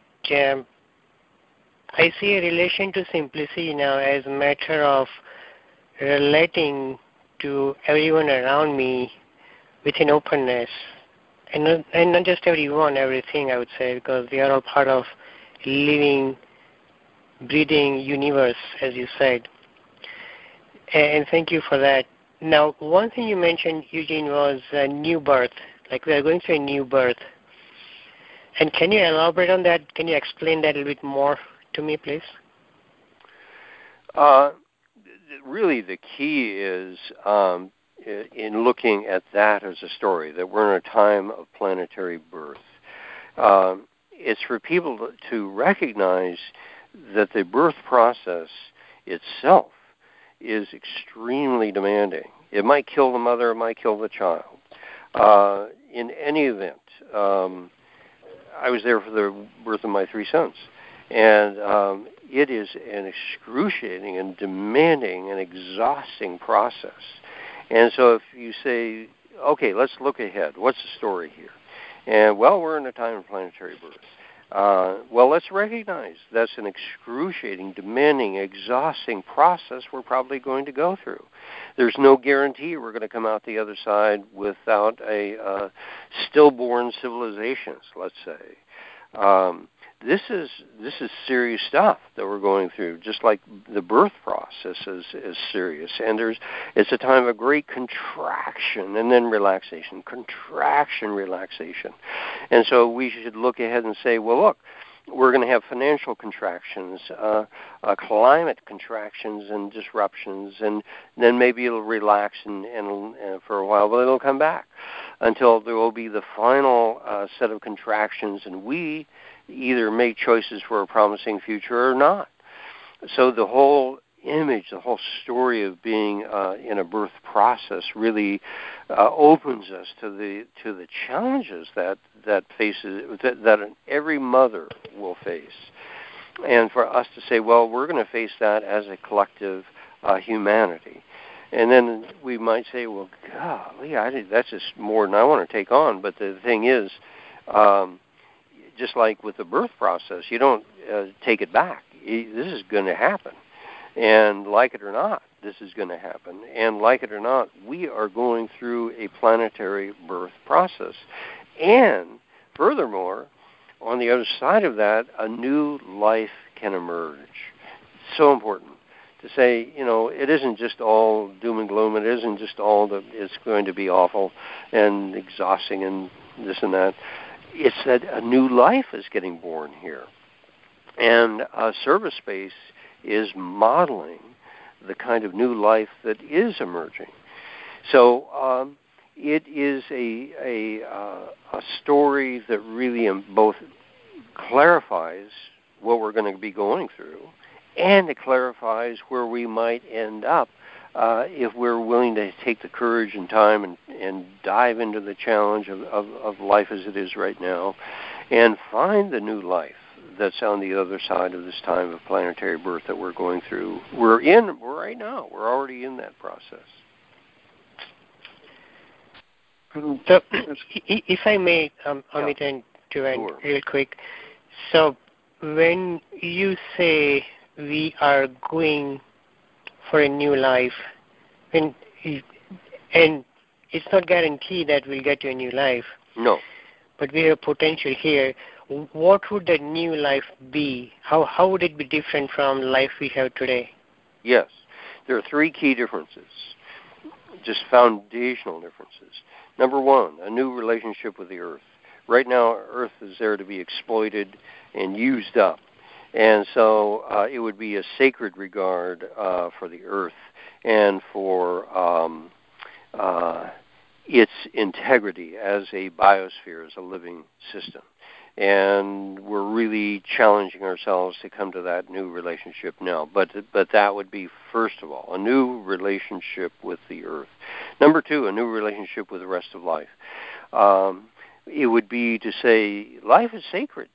Speaker 4: I see a relation to simplicity now as a matter of relating to everyone around me with an openness. And not just everyone, everything, I would say, because we are all part of living, breathing universe, as you said. And thank you for that. Now, one thing you mentioned, Eugene, was a new birth. Like we are going through a new birth. And can you elaborate on that? Can you explain that a little bit more to me, please?
Speaker 3: Really, the key is in looking at that as a story, that we're in a time of planetary birth. It's for people to recognize that the birth process itself is extremely demanding. It might kill the mother, it might kill the child. In any event, I was there for the birth of my 3 sons, and it is an excruciating and demanding and exhausting process. And so if you say, okay, let's look ahead. What's the story here? And, well, we're in a time of planetary birth. Well, let's recognize that's an excruciating, demanding, exhausting process we're probably going to go through. There's no guarantee we're going to come out the other side without a stillborn civilizations, let's say. This is serious stuff that we're going through, just like the birth process is serious. And it's a time of great contraction and then relaxation, contraction, relaxation. And so we should look ahead and say, well, look, we're going to have financial contractions, climate contractions and disruptions, and then maybe it'll relax and for a while, but it'll come back until there will be the final set of contractions, and we either make choices for a promising future or not. So the whole image, the whole story of being in a birth process really opens us to the challenges that every mother will face, and for us to say, well, we're going to face that as a collective humanity. And then we might say, well, golly, that's just more than I want to take on. But the thing is, just like with the birth process, you don't take it back. This is going to happen. And like it or not, this is going to happen. And like it or not, we are going through a planetary birth process. And furthermore, on the other side of that, a new life can emerge. So important to say, it isn't just all doom and gloom. It isn't just all that it's going to be awful and exhausting and this and that. It's that a new life is getting born here. And Service Space is modeling the kind of new life that is emerging. So it is a story that really both clarifies what we're going to be going through, and it clarifies where we might end up if we're willing to take the courage and time and dive into the challenge of life as it is right now and find the new life that's on the other side of this time of planetary birth that we're going through. We're right now. We're already in that process.
Speaker 4: So, if I may, Amit and Joanne,
Speaker 3: sure.
Speaker 4: Real quick. So, when you say we are going for a new life, and it's not guaranteed that we'll get to a new life.
Speaker 3: No.
Speaker 4: But we have potential here. What would that new life be? How would it be different from life we have today?
Speaker 3: Yes. There are 3 key differences, just foundational differences. Number 1, a new relationship with the earth. Right now, Earth is there to be exploited and used up. And so it would be a sacred regard for the earth and for its integrity as a biosphere, as a living system. And we're really challenging ourselves to come to that new relationship now. But that would be, first of all, a new relationship with the earth. Number two, a new relationship with the rest of life. It would be to say life is sacred.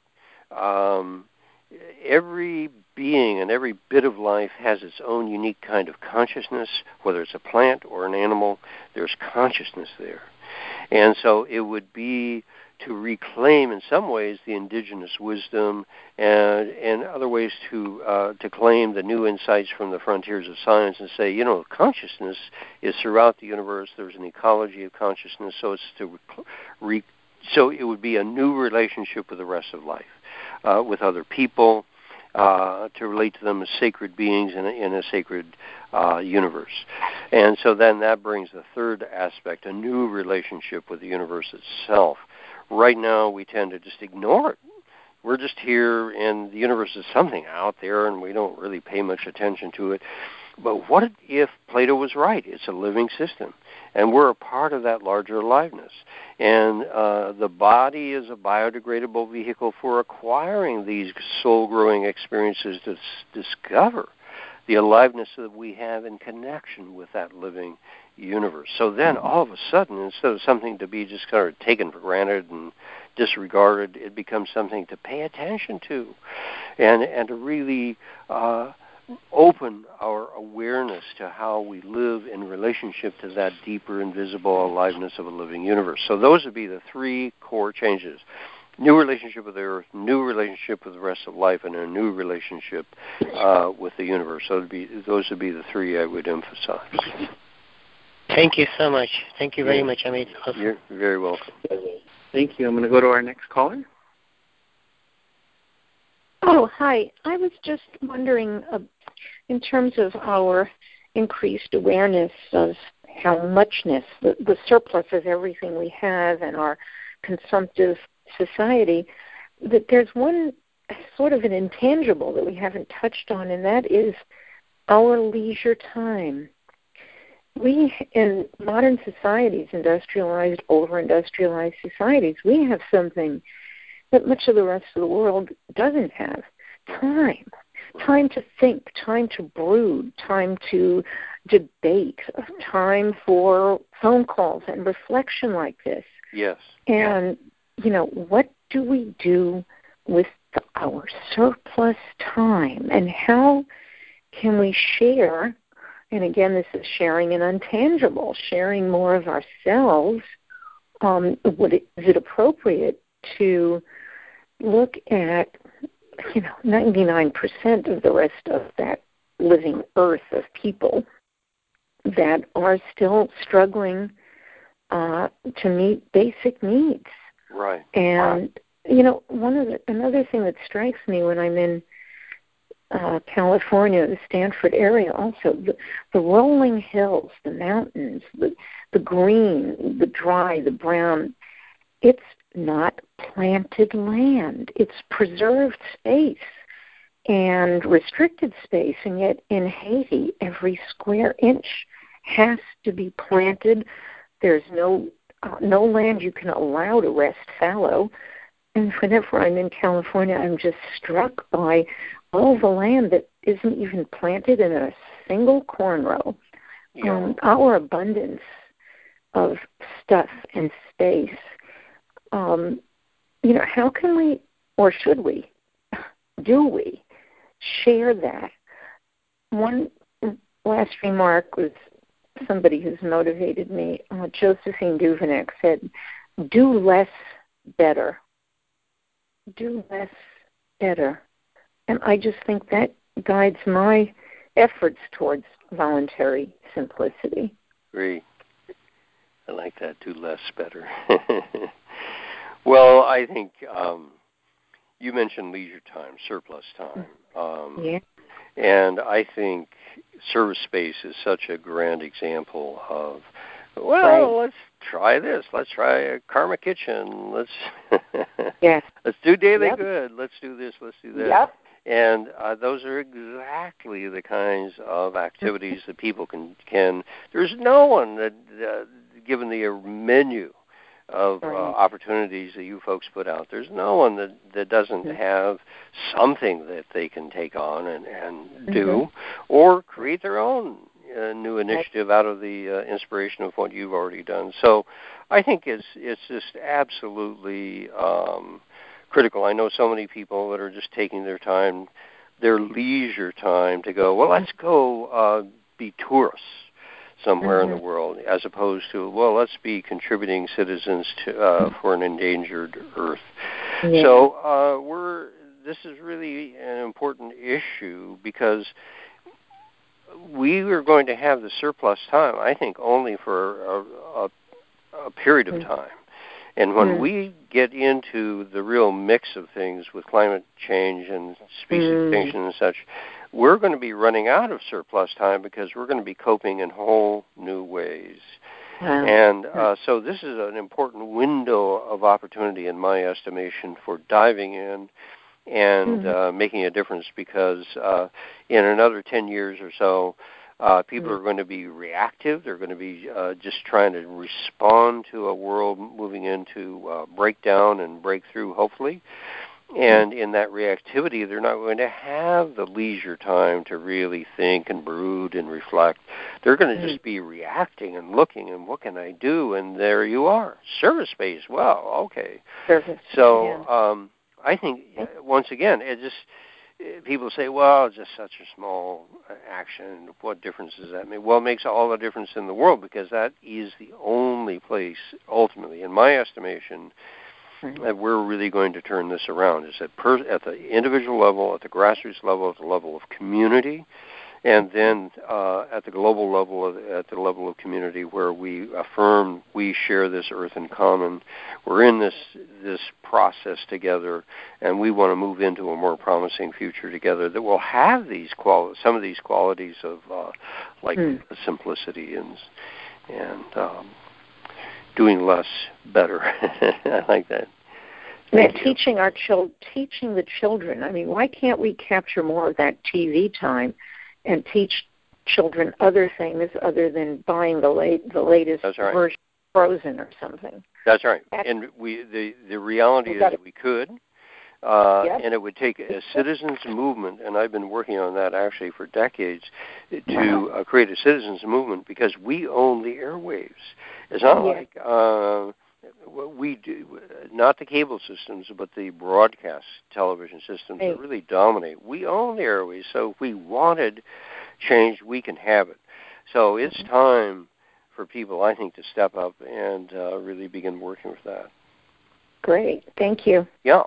Speaker 3: Every being and every bit of life has its own unique kind of consciousness, whether it's a plant or an animal, there's consciousness there. And so it would be to reclaim in some ways the indigenous wisdom and other ways to claim the new insights from the frontiers of science and say, consciousness is throughout the universe. There's an ecology of consciousness, so it's so it would be a new relationship with the rest of life, with other people, to relate to them as sacred beings in a sacred universe. And so then that brings the third aspect, a new relationship with the universe itself. Right now, we tend to just ignore it. We're just here, and the universe is something out there, and we don't really pay much attention to it. But what if Plato was right? It's a living system, and we're a part of that larger aliveness. And the body is a biodegradable vehicle for acquiring these soul-growing experiences to discover the aliveness that we have in connection with that living universe. So then, all of a sudden, instead of something to be just kind of taken for granted and disregarded, it becomes something to pay attention to, and to really open our awareness to how we live in relationship to that deeper, invisible aliveness of a living universe. So those would be the three core changes. New relationship with the earth, new relationship with the rest of life, and a new relationship with the universe. So those would be the three I would emphasize.
Speaker 4: Thank you so much. Thank you very much, Amit.
Speaker 3: Awesome. You're very welcome.
Speaker 1: Thank you. I'm going to go to our next caller.
Speaker 5: Oh, hi. I was just wondering, in terms of our increased awareness of how muchness, the surplus of everything we have and our consumptive society, that there's one sort of an intangible that we haven't touched on, and that is our leisure time. We, in modern societies, industrialized, over-industrialized societies, we have something that much of the rest of the world doesn't have. Time to think, time to brood, time to debate, time for phone calls and reflection like this.
Speaker 3: Yes.
Speaker 5: And, what do we do with our surplus time? And how can we share, and again, this is sharing an untangible, sharing more of ourselves. Is it appropriate to look at, 99% of the rest of that living earth of people that are still struggling to meet basic needs?
Speaker 3: Right.
Speaker 5: And, another thing that strikes me when I'm in California, the Stanford area also, the rolling hills, the mountains, the green, the dry, the brown, it's not planted land. It's preserved space and restricted space, and yet in Haiti, every square inch has to be planted. There's no land you can allow to rest fallow. And whenever I'm in California, I'm just struck by all the land that isn't even planted in a single corn row.
Speaker 3: Yeah.
Speaker 5: Our abundance of stuff and space, how can we, or should we, do we share that? One last remark was somebody who's motivated me. Josephine Duveneck said, do less better. Do less better. And I just think that guides my efforts towards voluntary simplicity.
Speaker 3: Great. I like that, do less better. Well, I think you mentioned leisure time, surplus time.
Speaker 5: Yeah.
Speaker 3: And I think service space is such a grand example of, let's try this. Let's try a Karma Kitchen. Let's do Daily Good. Let's do this. Let's do that.
Speaker 5: Yep.
Speaker 3: And those are exactly the kinds of activities that people can. There's no one that, given the menu of opportunities that you folks put out, there's no one that doesn't have something that they can take on and do, or create their own new initiative out of the inspiration of what you've already done. So I think it's just absolutely critical. I know so many people that are just taking their time, their leisure time, to go, well, let's go be tourists somewhere in the world, as opposed to, well, let's be contributing citizens to for an endangered Earth. Yeah. So this is really an important issue, because we are going to have the surplus time, I think, only for a period of time. And when we get into the real mix of things with climate change and species extinction and such, we're going to be running out of surplus time, because we're going to be coping in whole new ways. Wow. And so this is an important window of opportunity, in my estimation, for diving in and making a difference, because in another 10 years or so, people are going to be reactive. They're going to be just trying to respond to a world moving into breakdown and breakthrough, hopefully. And in that reactivity, they're not going to have the leisure time to really think and brood and reflect. They're going to just be reacting and looking, and what can I do? And there you are, service-based. Well, okay. Service. So I think, once again, it just, people say, well, it's just such a small action. What difference does that make? Well, it makes all the difference in the world, because that is the only place, ultimately, in my estimation, that we're really going to turn this around, is at the individual level, at the grassroots level, at the level of community, and then at the global level, at the level of community, where we affirm we share this earth in common. We're in this process together, and we want to move into a more promising future together that will have these some of these qualities of like simplicity and doing less better. I like that.
Speaker 5: Teaching the children. I mean, why can't we capture more of that TV time and teach children other things other than buying the latest version of Frozen or something?
Speaker 3: That's right. And the reality is we could. And it would take a citizens movement, and I've been working on that actually for decades, to create a citizens movement, because we own the airwaves. It's not like we do, not the cable systems, but the broadcast television systems that really dominate. We own the airwaves, so if we wanted change, we can have it. So it's time for people, I think, to step up and really begin working with that.
Speaker 5: Great. Thank you.
Speaker 3: Yeah.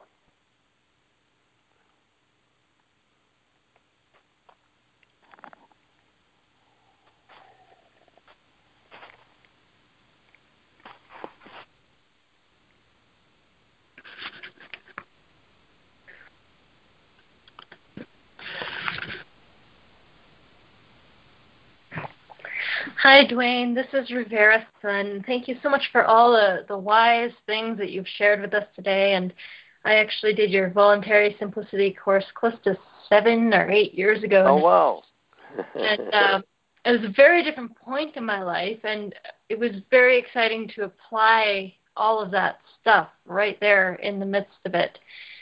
Speaker 6: Hi, Dwayne. This is Rivera Sun. Thank you so much for all the wise things that you've shared with us today. And I actually did your voluntary simplicity course close to 7 or 8 years ago.
Speaker 3: Oh, wow.
Speaker 6: And it was a very different point in my life, and it was very exciting to apply all of that stuff right there in the midst of it.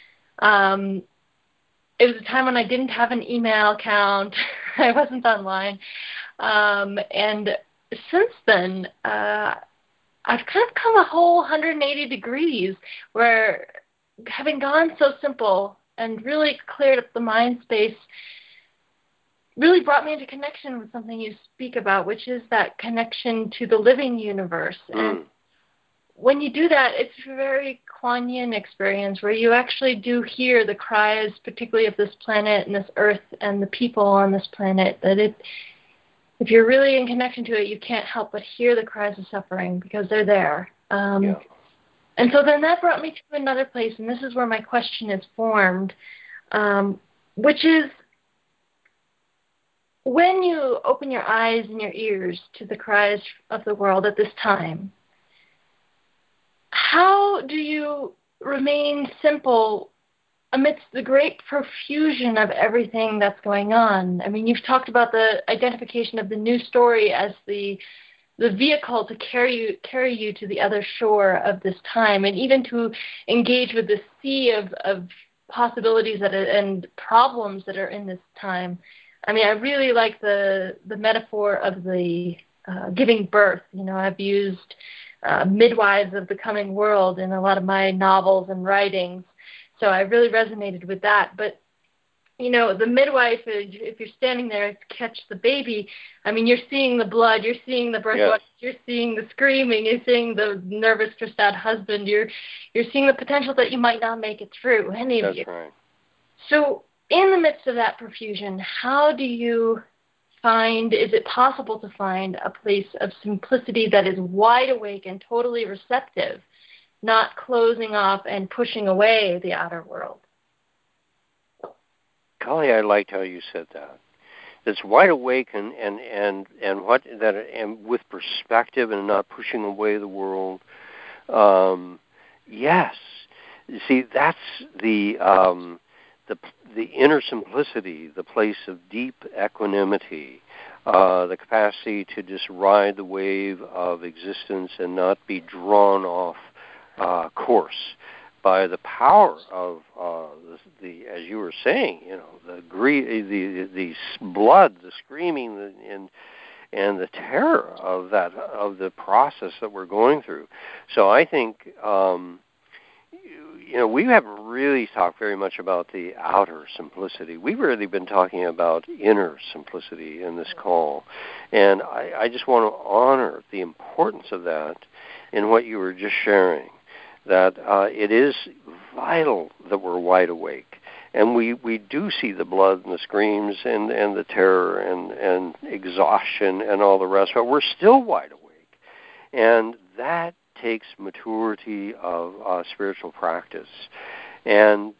Speaker 6: It was a time when I didn't have an email account. I wasn't online. And since then, I've kind of come a whole 180 degrees, where having gone so simple and really cleared up the mind space really brought me into connection with something you speak about, which is that connection to the living universe. And when you do that, it's a very Kuan Yin experience, where you actually do hear the cries, particularly of this planet and this earth and the people on this planet, that if you're really in connection to it, you can't help but hear the cries of suffering, because they're there. And so then that brought me to another place, and this is where my question is formed, which is, when you open your eyes and your ears to the cries of the world at this time, how do you remain simple amidst the great profusion of everything that's going on. I mean, you've talked about the identification of the new story as the vehicle to carry you to the other shore of this time, and even to engage with the sea of possibilities and problems that are in this time. I mean, I really like the metaphor of the giving birth. You know, I've used midwives of the coming world in a lot of my novels and writings, so I really resonated with that. But you know, the midwife, if you're standing there to catch the baby, I mean, you're seeing the blood, you're seeing the birth, yes. You're seeing the screaming, you're seeing the nervous, stressed out husband, you're seeing the potential that you might not make it through, any of you.
Speaker 3: That's right.
Speaker 6: So in the midst of that profusion, how do you find, is it possible to find a place of simplicity that is wide awake and totally receptive, not closing off and pushing away the outer world?
Speaker 3: Golly, I liked how you said that. It's wide awake and with perspective and not pushing away the world. Yes, you see, that's the inner simplicity, the place of deep equanimity, the capacity to just ride the wave of existence and not be drawn off course by the power of the, as you were saying, you know, the blood, the screaming, and the terror of the process that we're going through. So I think, you know, we haven't really talked very much about the outer simplicity. We've really been talking about inner simplicity in this call, and I just want to honor the importance of that in what you were just sharing. That it is vital that we're wide awake. And we do see the blood and the screams and the terror and exhaustion and all the rest, but we're still wide awake. And that takes maturity of spiritual practice. And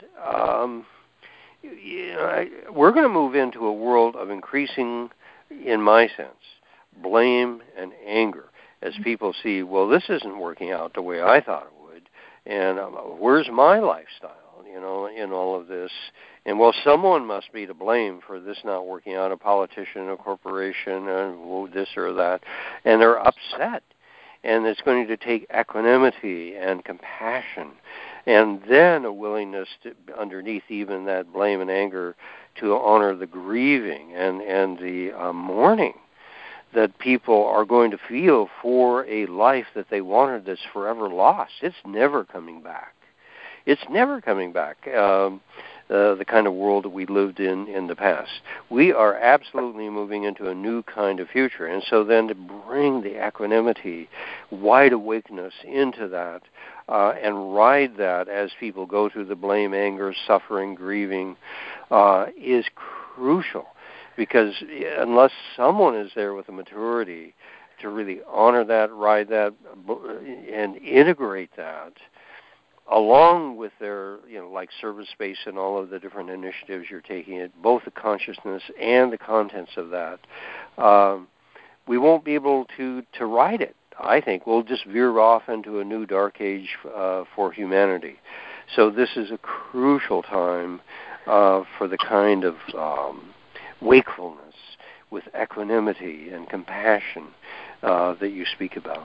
Speaker 3: you know, we're going to move into a world of increasing, in my sense, blame and anger as people see, well, this isn't working out the way I thought it would. And where's my lifestyle, you know, in all of this? And, well, someone must be to blame for this not working out, a politician, a corporation, and this or that. And they're upset. And it's going to take equanimity and compassion and then a willingness to, underneath even that blame and anger, to honor the grieving and the mourning that people are going to feel for a life that they wanted that's forever lost. It's never coming back. It's never coming back, the kind of world that we lived in the past. We are absolutely moving into a new kind of future. And so then to bring the equanimity, wide awakeness into that, and ride that as people go through the blame, anger, suffering, grieving, is crucial. Because unless someone is there with a maturity to really honor that, ride that, and integrate that, along with their, you know, like service space and all of the different initiatives you're taking, it, both the consciousness and the contents of that, we won't be able to ride it. I think we'll just veer off into a new dark age for humanity. So this is a crucial time for the kind of wakefulness with equanimity and compassion that you speak about.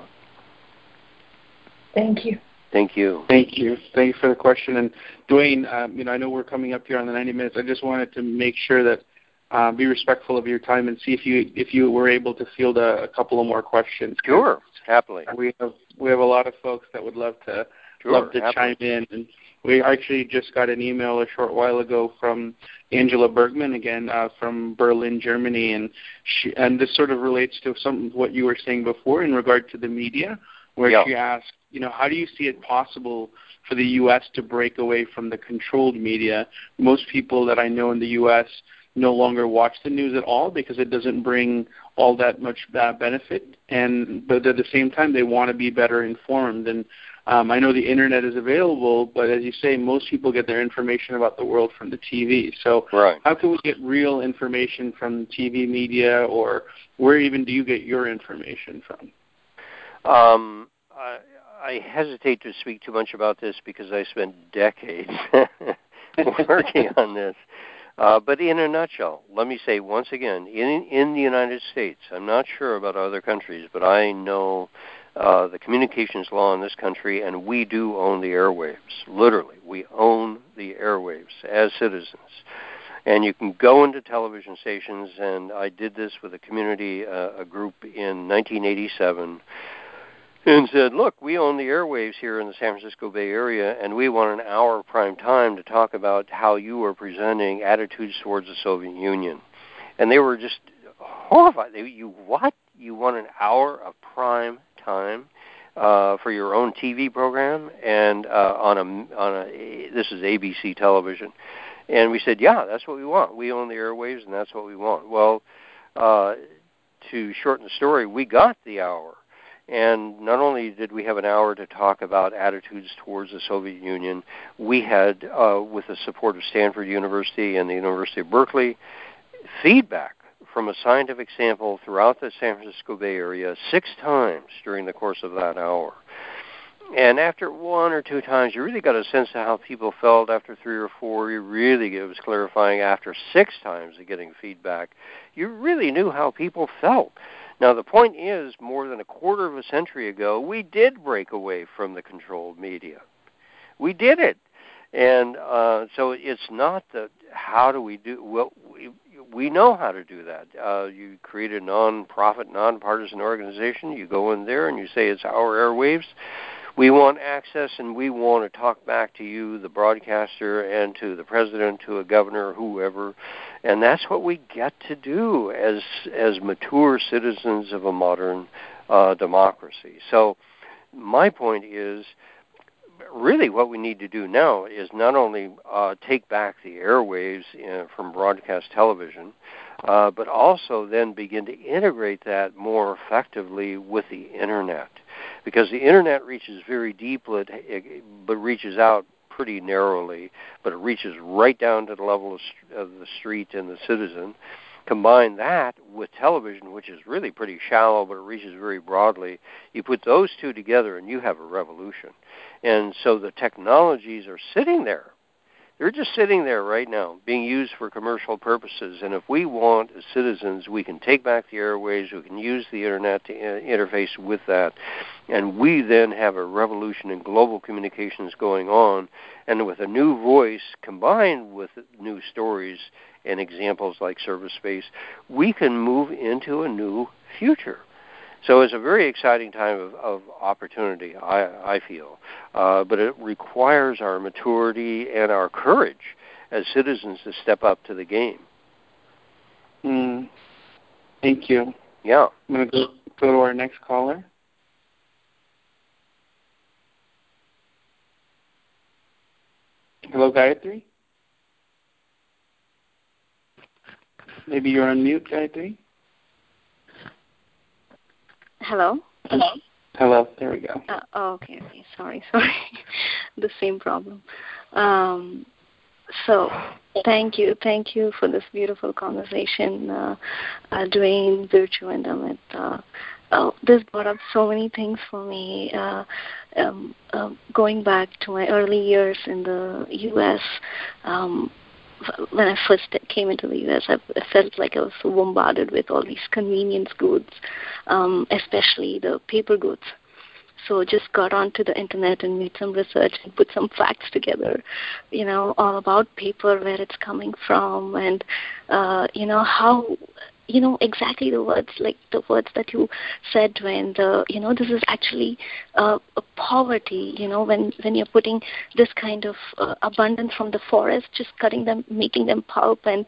Speaker 6: Thank you.
Speaker 1: Thank you. Thank you for the question. And Dwayne, you know, I know we're coming up here on the 90 minutes. I just wanted to make sure that be respectful of your time and see if you were able to field a couple of more questions.
Speaker 3: Sure, happily.
Speaker 1: We have a lot of folks that would love to chime in. And we actually just got an email a short while ago from Angela Bergman, again, from Berlin, Germany, and this sort of relates to some of what you were saying before in regard to the media, where she asked, you know, how do you see it possible for the U.S. to break away from the controlled media? Most people that I know in the U.S. no longer watch the news at all because it doesn't bring all that much benefit, but at the same time they want to be better informed. And I know the internet is available, but as you say, most people get their information about the world from the TV. So How can we get real information from TV media, or where even do you get your information from?
Speaker 3: I hesitate to speak too much about this because I spent decades working on this. But in a nutshell, let me say once again, in the United States, I'm not sure about other countries, but I know the communications law in this country, and we do own the airwaves. Literally, we own the airwaves as citizens. And you can go into television stations, and I did this with a community, a group in 1987, and said, look, we own the airwaves here in the San Francisco Bay Area, and we want an hour of prime time to talk about how you are presenting attitudes towards the Soviet Union. And they were just horrified. You what? You want an hour of prime time for your own TV program? And this is ABC television. And we said, yeah, that's what we want. We own the airwaves, and that's what we want. Well, to shorten the story, we got the hour. And not only did we have an hour to talk about attitudes towards the Soviet Union, we had, with the support of Stanford University and the University of Berkeley, feedback from a scientific sample throughout the San Francisco Bay Area 6 times during the course of that hour. And after 1 or 2 times, you really got a sense of how people felt. After 3 or 4, it was clarifying. After 6 times of getting feedback, you really knew how people felt. Now, the point is, more than a quarter of a century ago, we did break away from the controlled media. We did it. And so it's not the how do we do, well, we know how to do that. You create a non-profit, nonpartisan organization. You go in there and you say it's our airwaves. We want access, and we want to talk back to you, the broadcaster, and to the president, to a governor, whoever. And that's what we get to do as mature citizens of a modern democracy. So my point is, really what we need to do now is not only take back the airwaves from broadcast television, but also then begin to integrate that more effectively with the Internet. Because the Internet reaches very deep, but reaches out pretty narrowly, but it reaches right down to the level of the street and the citizen. Combine that with television, which is really pretty shallow, but it reaches very broadly. You put those two together, and you have a revolution. And so the technologies are sitting there. They're just sitting there right now, being used for commercial purposes. And if we want, as citizens, we can take back the airwaves, we can use the Internet to interface with that, and we then have a revolution in global communications going on. And with a new voice combined with new stories and examples like service space, we can move into a new future. So it's a very exciting time of opportunity, I feel. But it requires our maturity and our courage as citizens to step up to the game.
Speaker 1: Thank you.
Speaker 3: Yeah.
Speaker 1: I'm going to go to our next caller. Hello, Gayatri? Maybe you're on mute, Gayatri?
Speaker 7: Hello?
Speaker 1: Hello, there we go.
Speaker 7: Okay, sorry. The same problem. So thank you for this beautiful conversation, Dwayne, Virtue, and Amit. This brought up so many things for me. Going back to my early years in the U.S., when I first came into the U.S., I felt like I was so bombarded with all these convenience goods, especially the paper goods. So just got onto the internet and made some research and put some facts together, all about paper, where it's coming from, and, how, exactly the words that you said when this is actually a poverty, when you're putting this kind of abundance from the forest, just cutting them, making them pulp, and,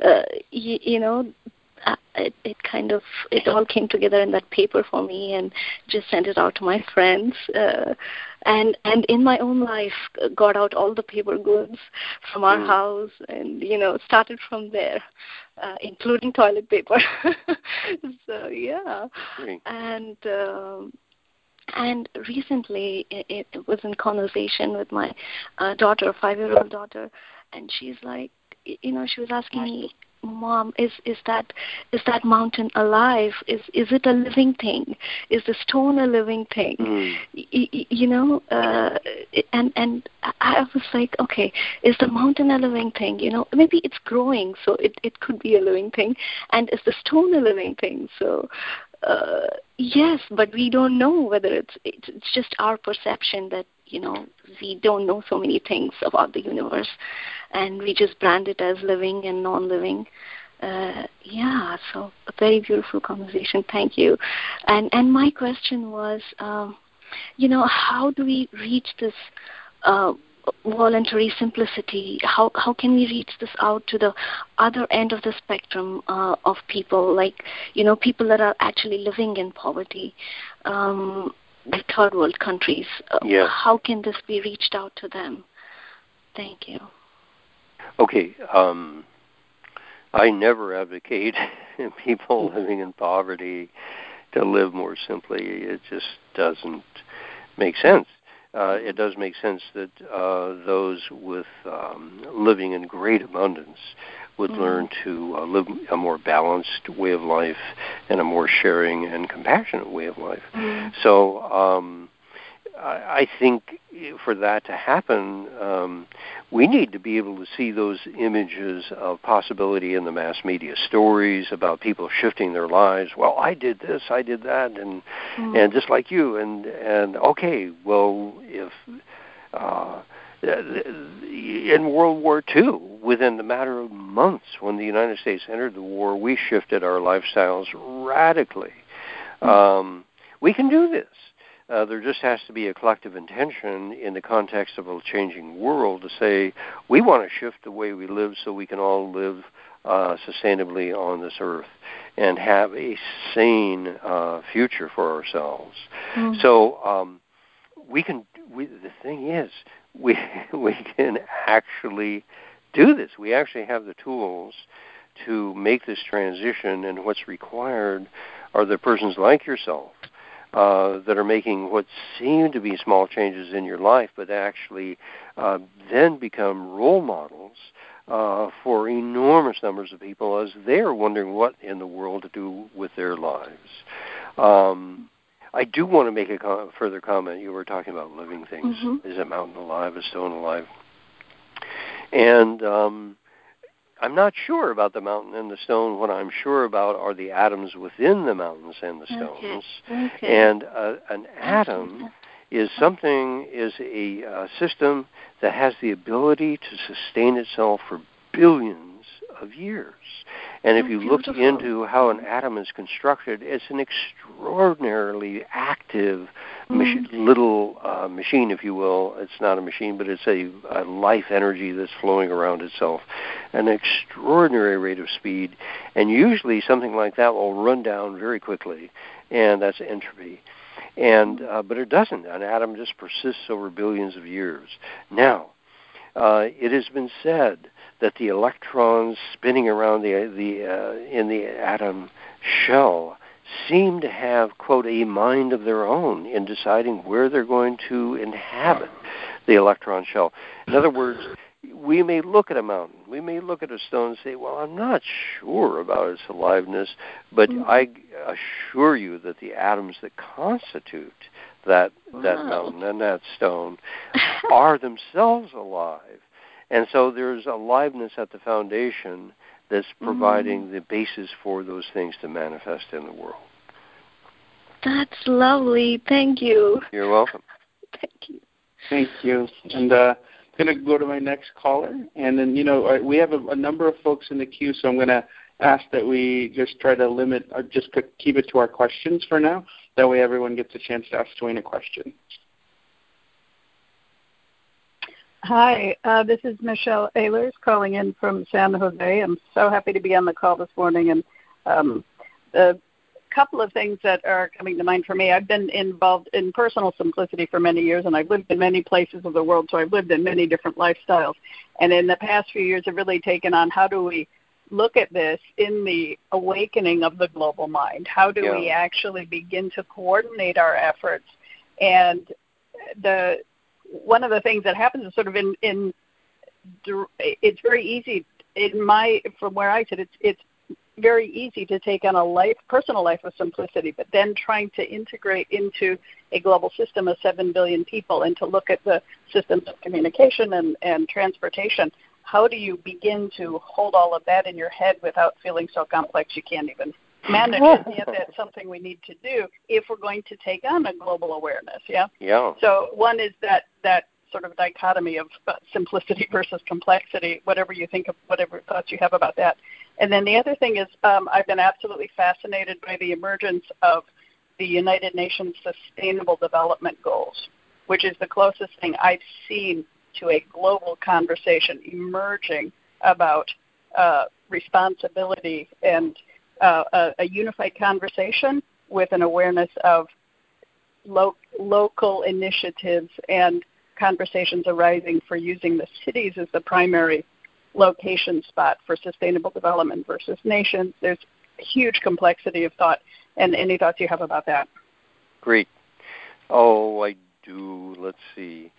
Speaker 7: it all came together in that paper for me, and just sent it out to my friends, and in my own life got out all the paper goods from our house, and started from there, including toilet paper. So yeah. And recently it was in conversation with my daughter, 5-year-old daughter, and she's like, she was asking me, Mom, is that mountain alive? Is it a living thing? Is the stone a living thing? And I was like, okay, is the mountain a living thing? Maybe it's growing, so it could be a living thing. And is the stone a living thing? So yes, but we don't know whether it's just our perception that we don't know so many things about the universe, and we just brand it as living and non-living. So a very beautiful conversation. Thank you. And my question was, how do we reach this voluntary simplicity? How can we reach this out to the other end of the spectrum of people, like people that are actually living in poverty, like third world countries? How can this be reached out to them? Thank you.
Speaker 3: Okay. I never advocate people living in poverty to live more simply. It just doesn't make sense. It does make sense that those with living in great abundance would learn to live a more balanced way of life and a more sharing and compassionate way of life. So I think for that to happen, we need to be able to see those images of possibility in the mass media, stories about people shifting their lives. Well, I did this, I did that, and just like you. And okay, well, if in World War II, within a matter of months, when the United States entered the war, we shifted our lifestyles radically. We can do this. There just has to be a collective intention in the context of a changing world to say, we want to shift the way we live so we can all live sustainably on this earth and have a sane future for ourselves. So the thing is, we can actually do this. We actually have the tools to make this transition, and what's required are the persons like yourself that are making what seem to be small changes in your life, but actually then become role models for enormous numbers of people as they're wondering what in the world to do with their lives. I do want to make a further comment. You were talking about living things. Is a mountain alive, a stone alive? And I'm not sure about the mountain and the stone. What I'm sure about are the atoms within the mountains and the stones. And an atom is a system that has the ability to sustain itself for billions of years. And if you look into how an atom is constructed, it's an extraordinarily active little machine, if you will. It's not a machine, but it's a life energy that's flowing around itself, an extraordinary rate of speed. And usually something like that will run down very quickly, and that's entropy. And but it doesn't. An atom just persists over billions of years. Now, it has been said that the electrons spinning around in the atom shell seem to have, quote, a mind of their own in deciding where they're going to inhabit the electron shell. In other words, we may look at a mountain, we may look at a stone and say, well, I'm not sure about its aliveness, but I assure you that the atoms that constitute that mountain and that stone are themselves alive. And so there's aliveness at the foundation that's providing the basis for those things to manifest in the world.
Speaker 7: That's lovely. Thank you.
Speaker 3: You're welcome.
Speaker 7: Thank you.
Speaker 1: Thank you. And I'm going to go to my next caller. And then, we have a number of folks in the queue, so I'm going to ask that we just try to limit, just keep it to our questions for now. That way everyone gets a chance to ask Dwayne a question.
Speaker 8: Hi, this is Michelle Ehlers calling in from San Jose. I'm so happy to be on the call this morning. And a couple of things that are coming to mind for me. I've been involved in personal simplicity for many years, and I've lived in many places of the world, so I've lived in many different lifestyles. And in the past few years, I've really taken on how do we look at this in the awakening of the global mind? How do we actually begin to coordinate our efforts? And one of the things that happens is sort of it's very easy from where I sit, it's very easy to take on a personal life of simplicity, but then trying to integrate into a global system of 7 billion people and to look at the systems of communication and transportation. How do you begin to hold all of that in your head without feeling so complex you can't even manage it? Yet that's something we need to do if we're going to take on a global awareness. Yeah. So one is that sort of dichotomy of simplicity versus complexity, whatever you think of, whatever thoughts you have about that. And then the other thing is I've been absolutely fascinated by the emergence of the United Nations Sustainable Development Goals, which is the closest thing I've seen to a global conversation emerging about responsibility and a unified conversation with an awareness of local initiatives and conversations arising for using the cities as the primary location spot for sustainable development versus nations. There's a huge complexity of thought. And any thoughts you have about that?
Speaker 3: Great. Oh, I do. Let's see.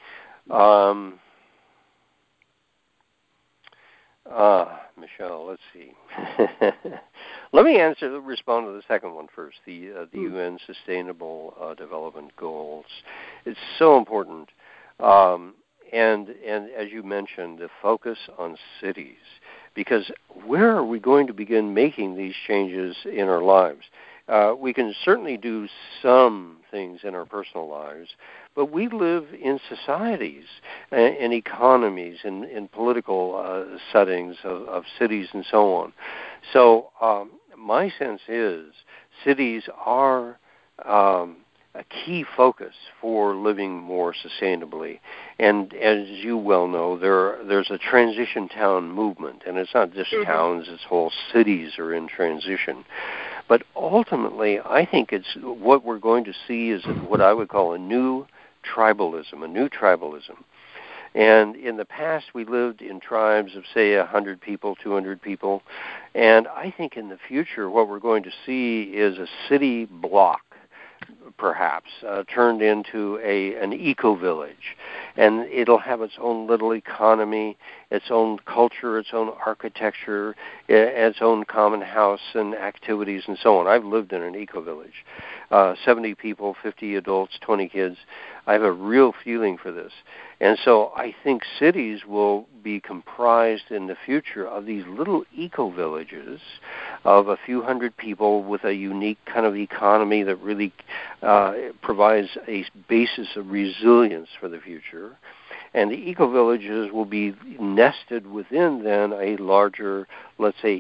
Speaker 3: Michelle, let's see. Let me respond to the second one first, the UN Sustainable Development Goals. It's so important. And as you mentioned, the focus on cities, because where are we going to begin making these changes in our lives? We can certainly do some things in our personal lives, but we live in societies and economies and in political settings of cities and so on. So my sense is cities are a key focus for living more sustainably. And as you well know, there's a transition town movement, and it's not just towns, it's whole cities are in transition. But ultimately, I think it's what we're going to see is what I would call a new tribalism. And in the past, we lived in tribes of, say, 100 people, 200 people. And I think in the future, what we're going to see is a city block, perhaps, turned into an eco-village. And it'll have its own little economy, its own culture, its own architecture, its own common house and activities and so on. I've lived in an eco-village. 70 people, 50 adults, 20 kids. I have a real feeling for this. And so I think cities will be comprised in the future of these little eco-villages of a few hundred people with a unique kind of economy that really provides a basis of resilience for the future. And the eco-villages will be nested within then a larger, let's say,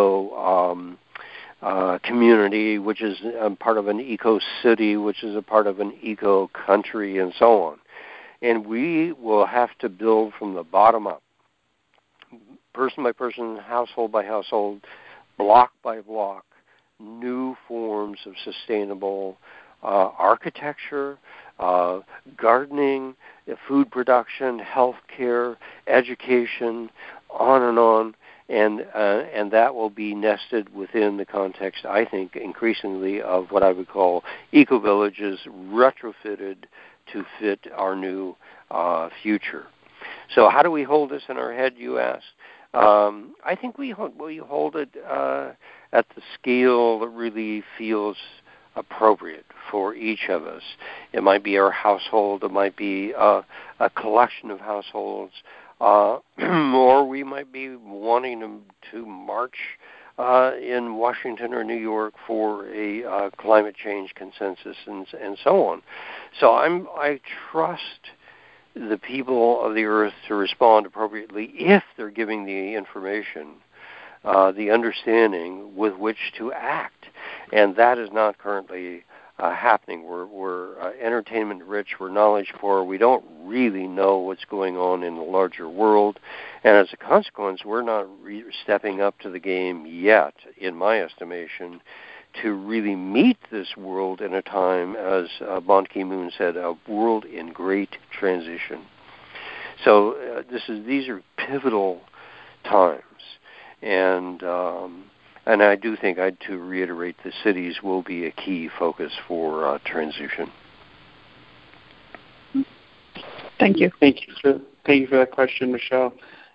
Speaker 3: community, which is part of an eco-city, which is a part of an eco-country, and so on. And we will have to build from the bottom up, person by person, household by household, block by block, new forms of sustainable architecture, gardening, food production, healthcare, education, on and on. And that will be nested within the context, I think, increasingly of what I would call eco-villages retrofitted to fit our new future. So how do we hold this in our head, you ask? I think we hold it at the scale that really feels appropriate for each of us. It might be our household. It might be a collection of households. Or we might be wanting to march in Washington or New York for a climate change consensus and so on. So I trust the people of the earth to respond appropriately if they're giving the information, the understanding with which to act. And that is not currently happening. We're entertainment rich, we're knowledge poor, we don't really know what's going on in the larger world, and as a consequence, we're not stepping up to the game yet, in my estimation, to really meet this world in a time, as Ban Ki-moon said, a world in great transition. So these are pivotal times, and I do think, to reiterate, the cities will be a key focus for transition.
Speaker 8: Thank you.
Speaker 1: Thank you for that question, Michelle.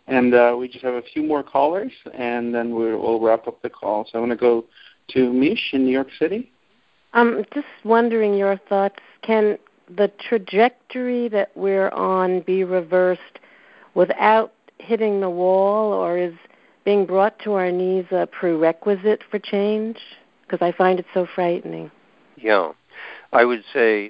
Speaker 1: And we just have a few more callers, and then we'll wrap up the call. So I'm going to go to Mish in New York City.
Speaker 9: Just wondering your thoughts. Can the trajectory that we're on be reversed without hitting the wall, or is being brought to our knees a prerequisite for change? Because I find it so frightening.
Speaker 3: Yeah. I would say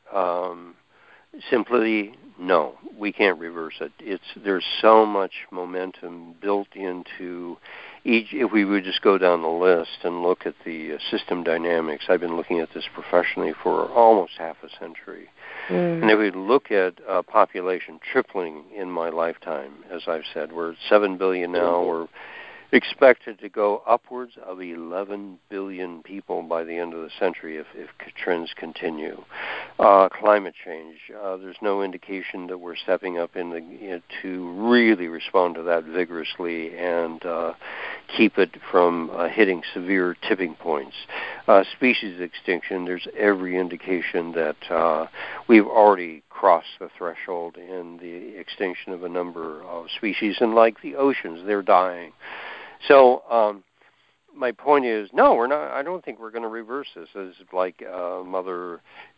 Speaker 3: simply no. We can't reverse it. There's so much momentum built into each. If we would just go down the list and look at the system dynamics, I've been looking at this professionally for almost half a century. And if we look at population tripling in my lifetime, as I've said, we're at 7 billion now. We're expected to go upwards of 11 billion people by the end of the century if trends continue. Climate change, there's no indication that we're stepping up to really respond to that vigorously and keep it from hitting severe tipping points. Species extinction, there's every indication that we've already crossed the threshold in the extinction of a number of species, and like the oceans, they're dying. So my point is, no, we're not. I don't think we're going to reverse this. It's like mother.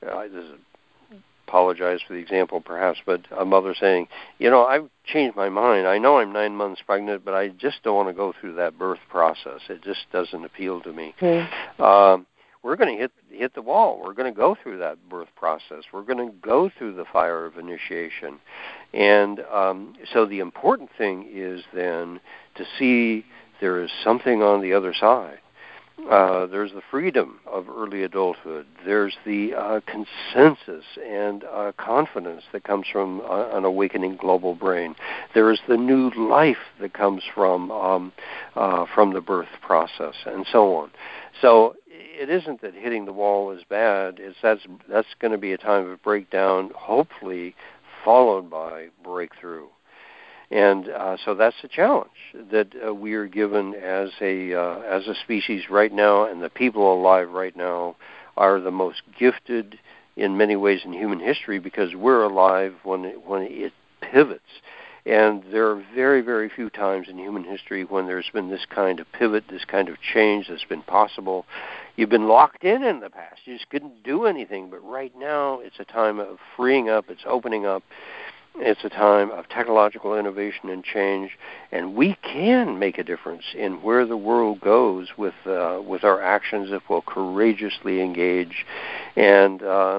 Speaker 3: Apologize for the example, perhaps, but a mother saying, I've changed my mind. I know I'm 9 months pregnant, but I just don't want to go through that birth process. It just doesn't appeal to me. We're going to hit the wall. We're going to go through that birth process. We're going to go through the fire of initiation. And so the important thing is then to see there is something on the other side. There's the freedom of early adulthood. There's the consensus and confidence that comes from an awakening global brain. There is the new life that comes from the birth process, and so on. So it isn't that hitting the wall is bad. That's going to be a time of breakdown, hopefully followed by breakthrough. And so that's the challenge that we are given as a species right now, and the people alive right now are the most gifted in many ways in human history because we're alive when it pivots. And there are very, very few times in human history when there's been this kind of pivot, this kind of change that's been possible. You've been locked in the past. You just couldn't do anything. But right now it's a time of freeing up. It's opening up. It's a time of technological innovation and change, and we can make a difference in where the world goes with our actions if we'll courageously engage, and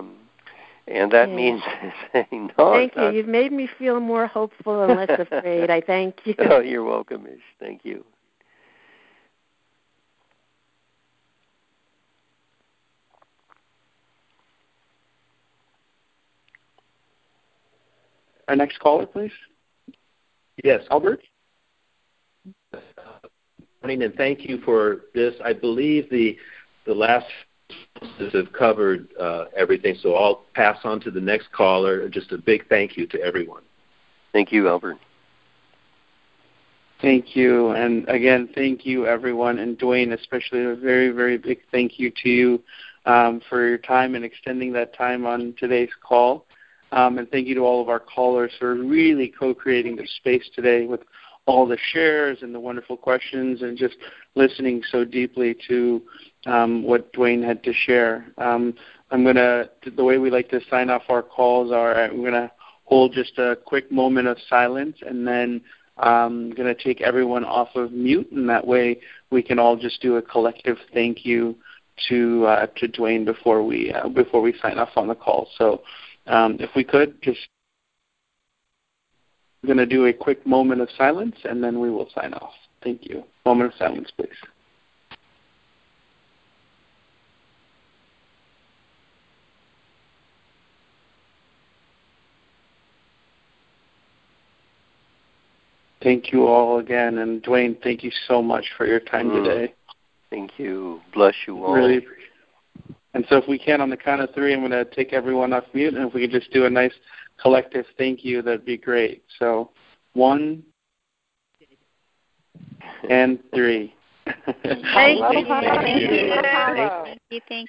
Speaker 3: that means saying no.
Speaker 9: Thank you. You've made me feel more hopeful and less afraid. I thank you.
Speaker 3: Oh, you're welcome, Ish. Thank you.
Speaker 1: Our next caller, please.
Speaker 10: Yes.
Speaker 1: Albert?
Speaker 10: Morning, and thank you for this. I believe the last have covered everything, so I'll pass on to the next caller. Just a big thank you to everyone.
Speaker 3: Thank you, Albert.
Speaker 1: Thank you. And again, thank you, everyone. And Dwayne, especially a very, very big thank you to you for your time and extending that time on today's call. And thank you to all of our callers for really co-creating the space today with all the shares and the wonderful questions and just listening so deeply to what Dwayne had to share. The way we like to sign off our calls I'm going to hold just a quick moment of silence, and then I'm going to take everyone off of mute, and that way we can all just do a collective thank you to Dwayne before we sign off on the call. So if we could, just I'm going to do a quick moment of silence, and then we will sign off. Thank you. Moment of silence, please. Thank you all again. And Dwayne, thank you so much for your time today.
Speaker 3: Thank you. Bless you all.
Speaker 1: Really appreciate it. And so if we can, on the count of three, I'm going to take everyone off mute. And if we could just do a nice collective thank you, that'd be great. So 1 and 3.
Speaker 7: Thank you.
Speaker 3: Thank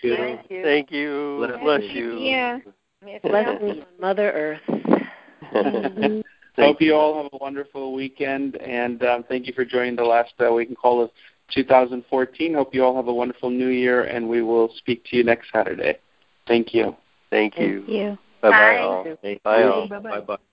Speaker 3: you. Bless you.
Speaker 9: Yeah. Bless Mother Earth.
Speaker 1: Hope you all have a wonderful weekend, and thank you for joining the last weekend call of 2014. Hope you all have a wonderful new year, and we will speak to you next Saturday. Thank you.
Speaker 3: Thank you.
Speaker 7: Thank you.
Speaker 3: Bye-bye all.
Speaker 10: Thank
Speaker 3: Bye
Speaker 10: you.
Speaker 3: all.
Speaker 8: Bye-bye.
Speaker 10: Bye-bye.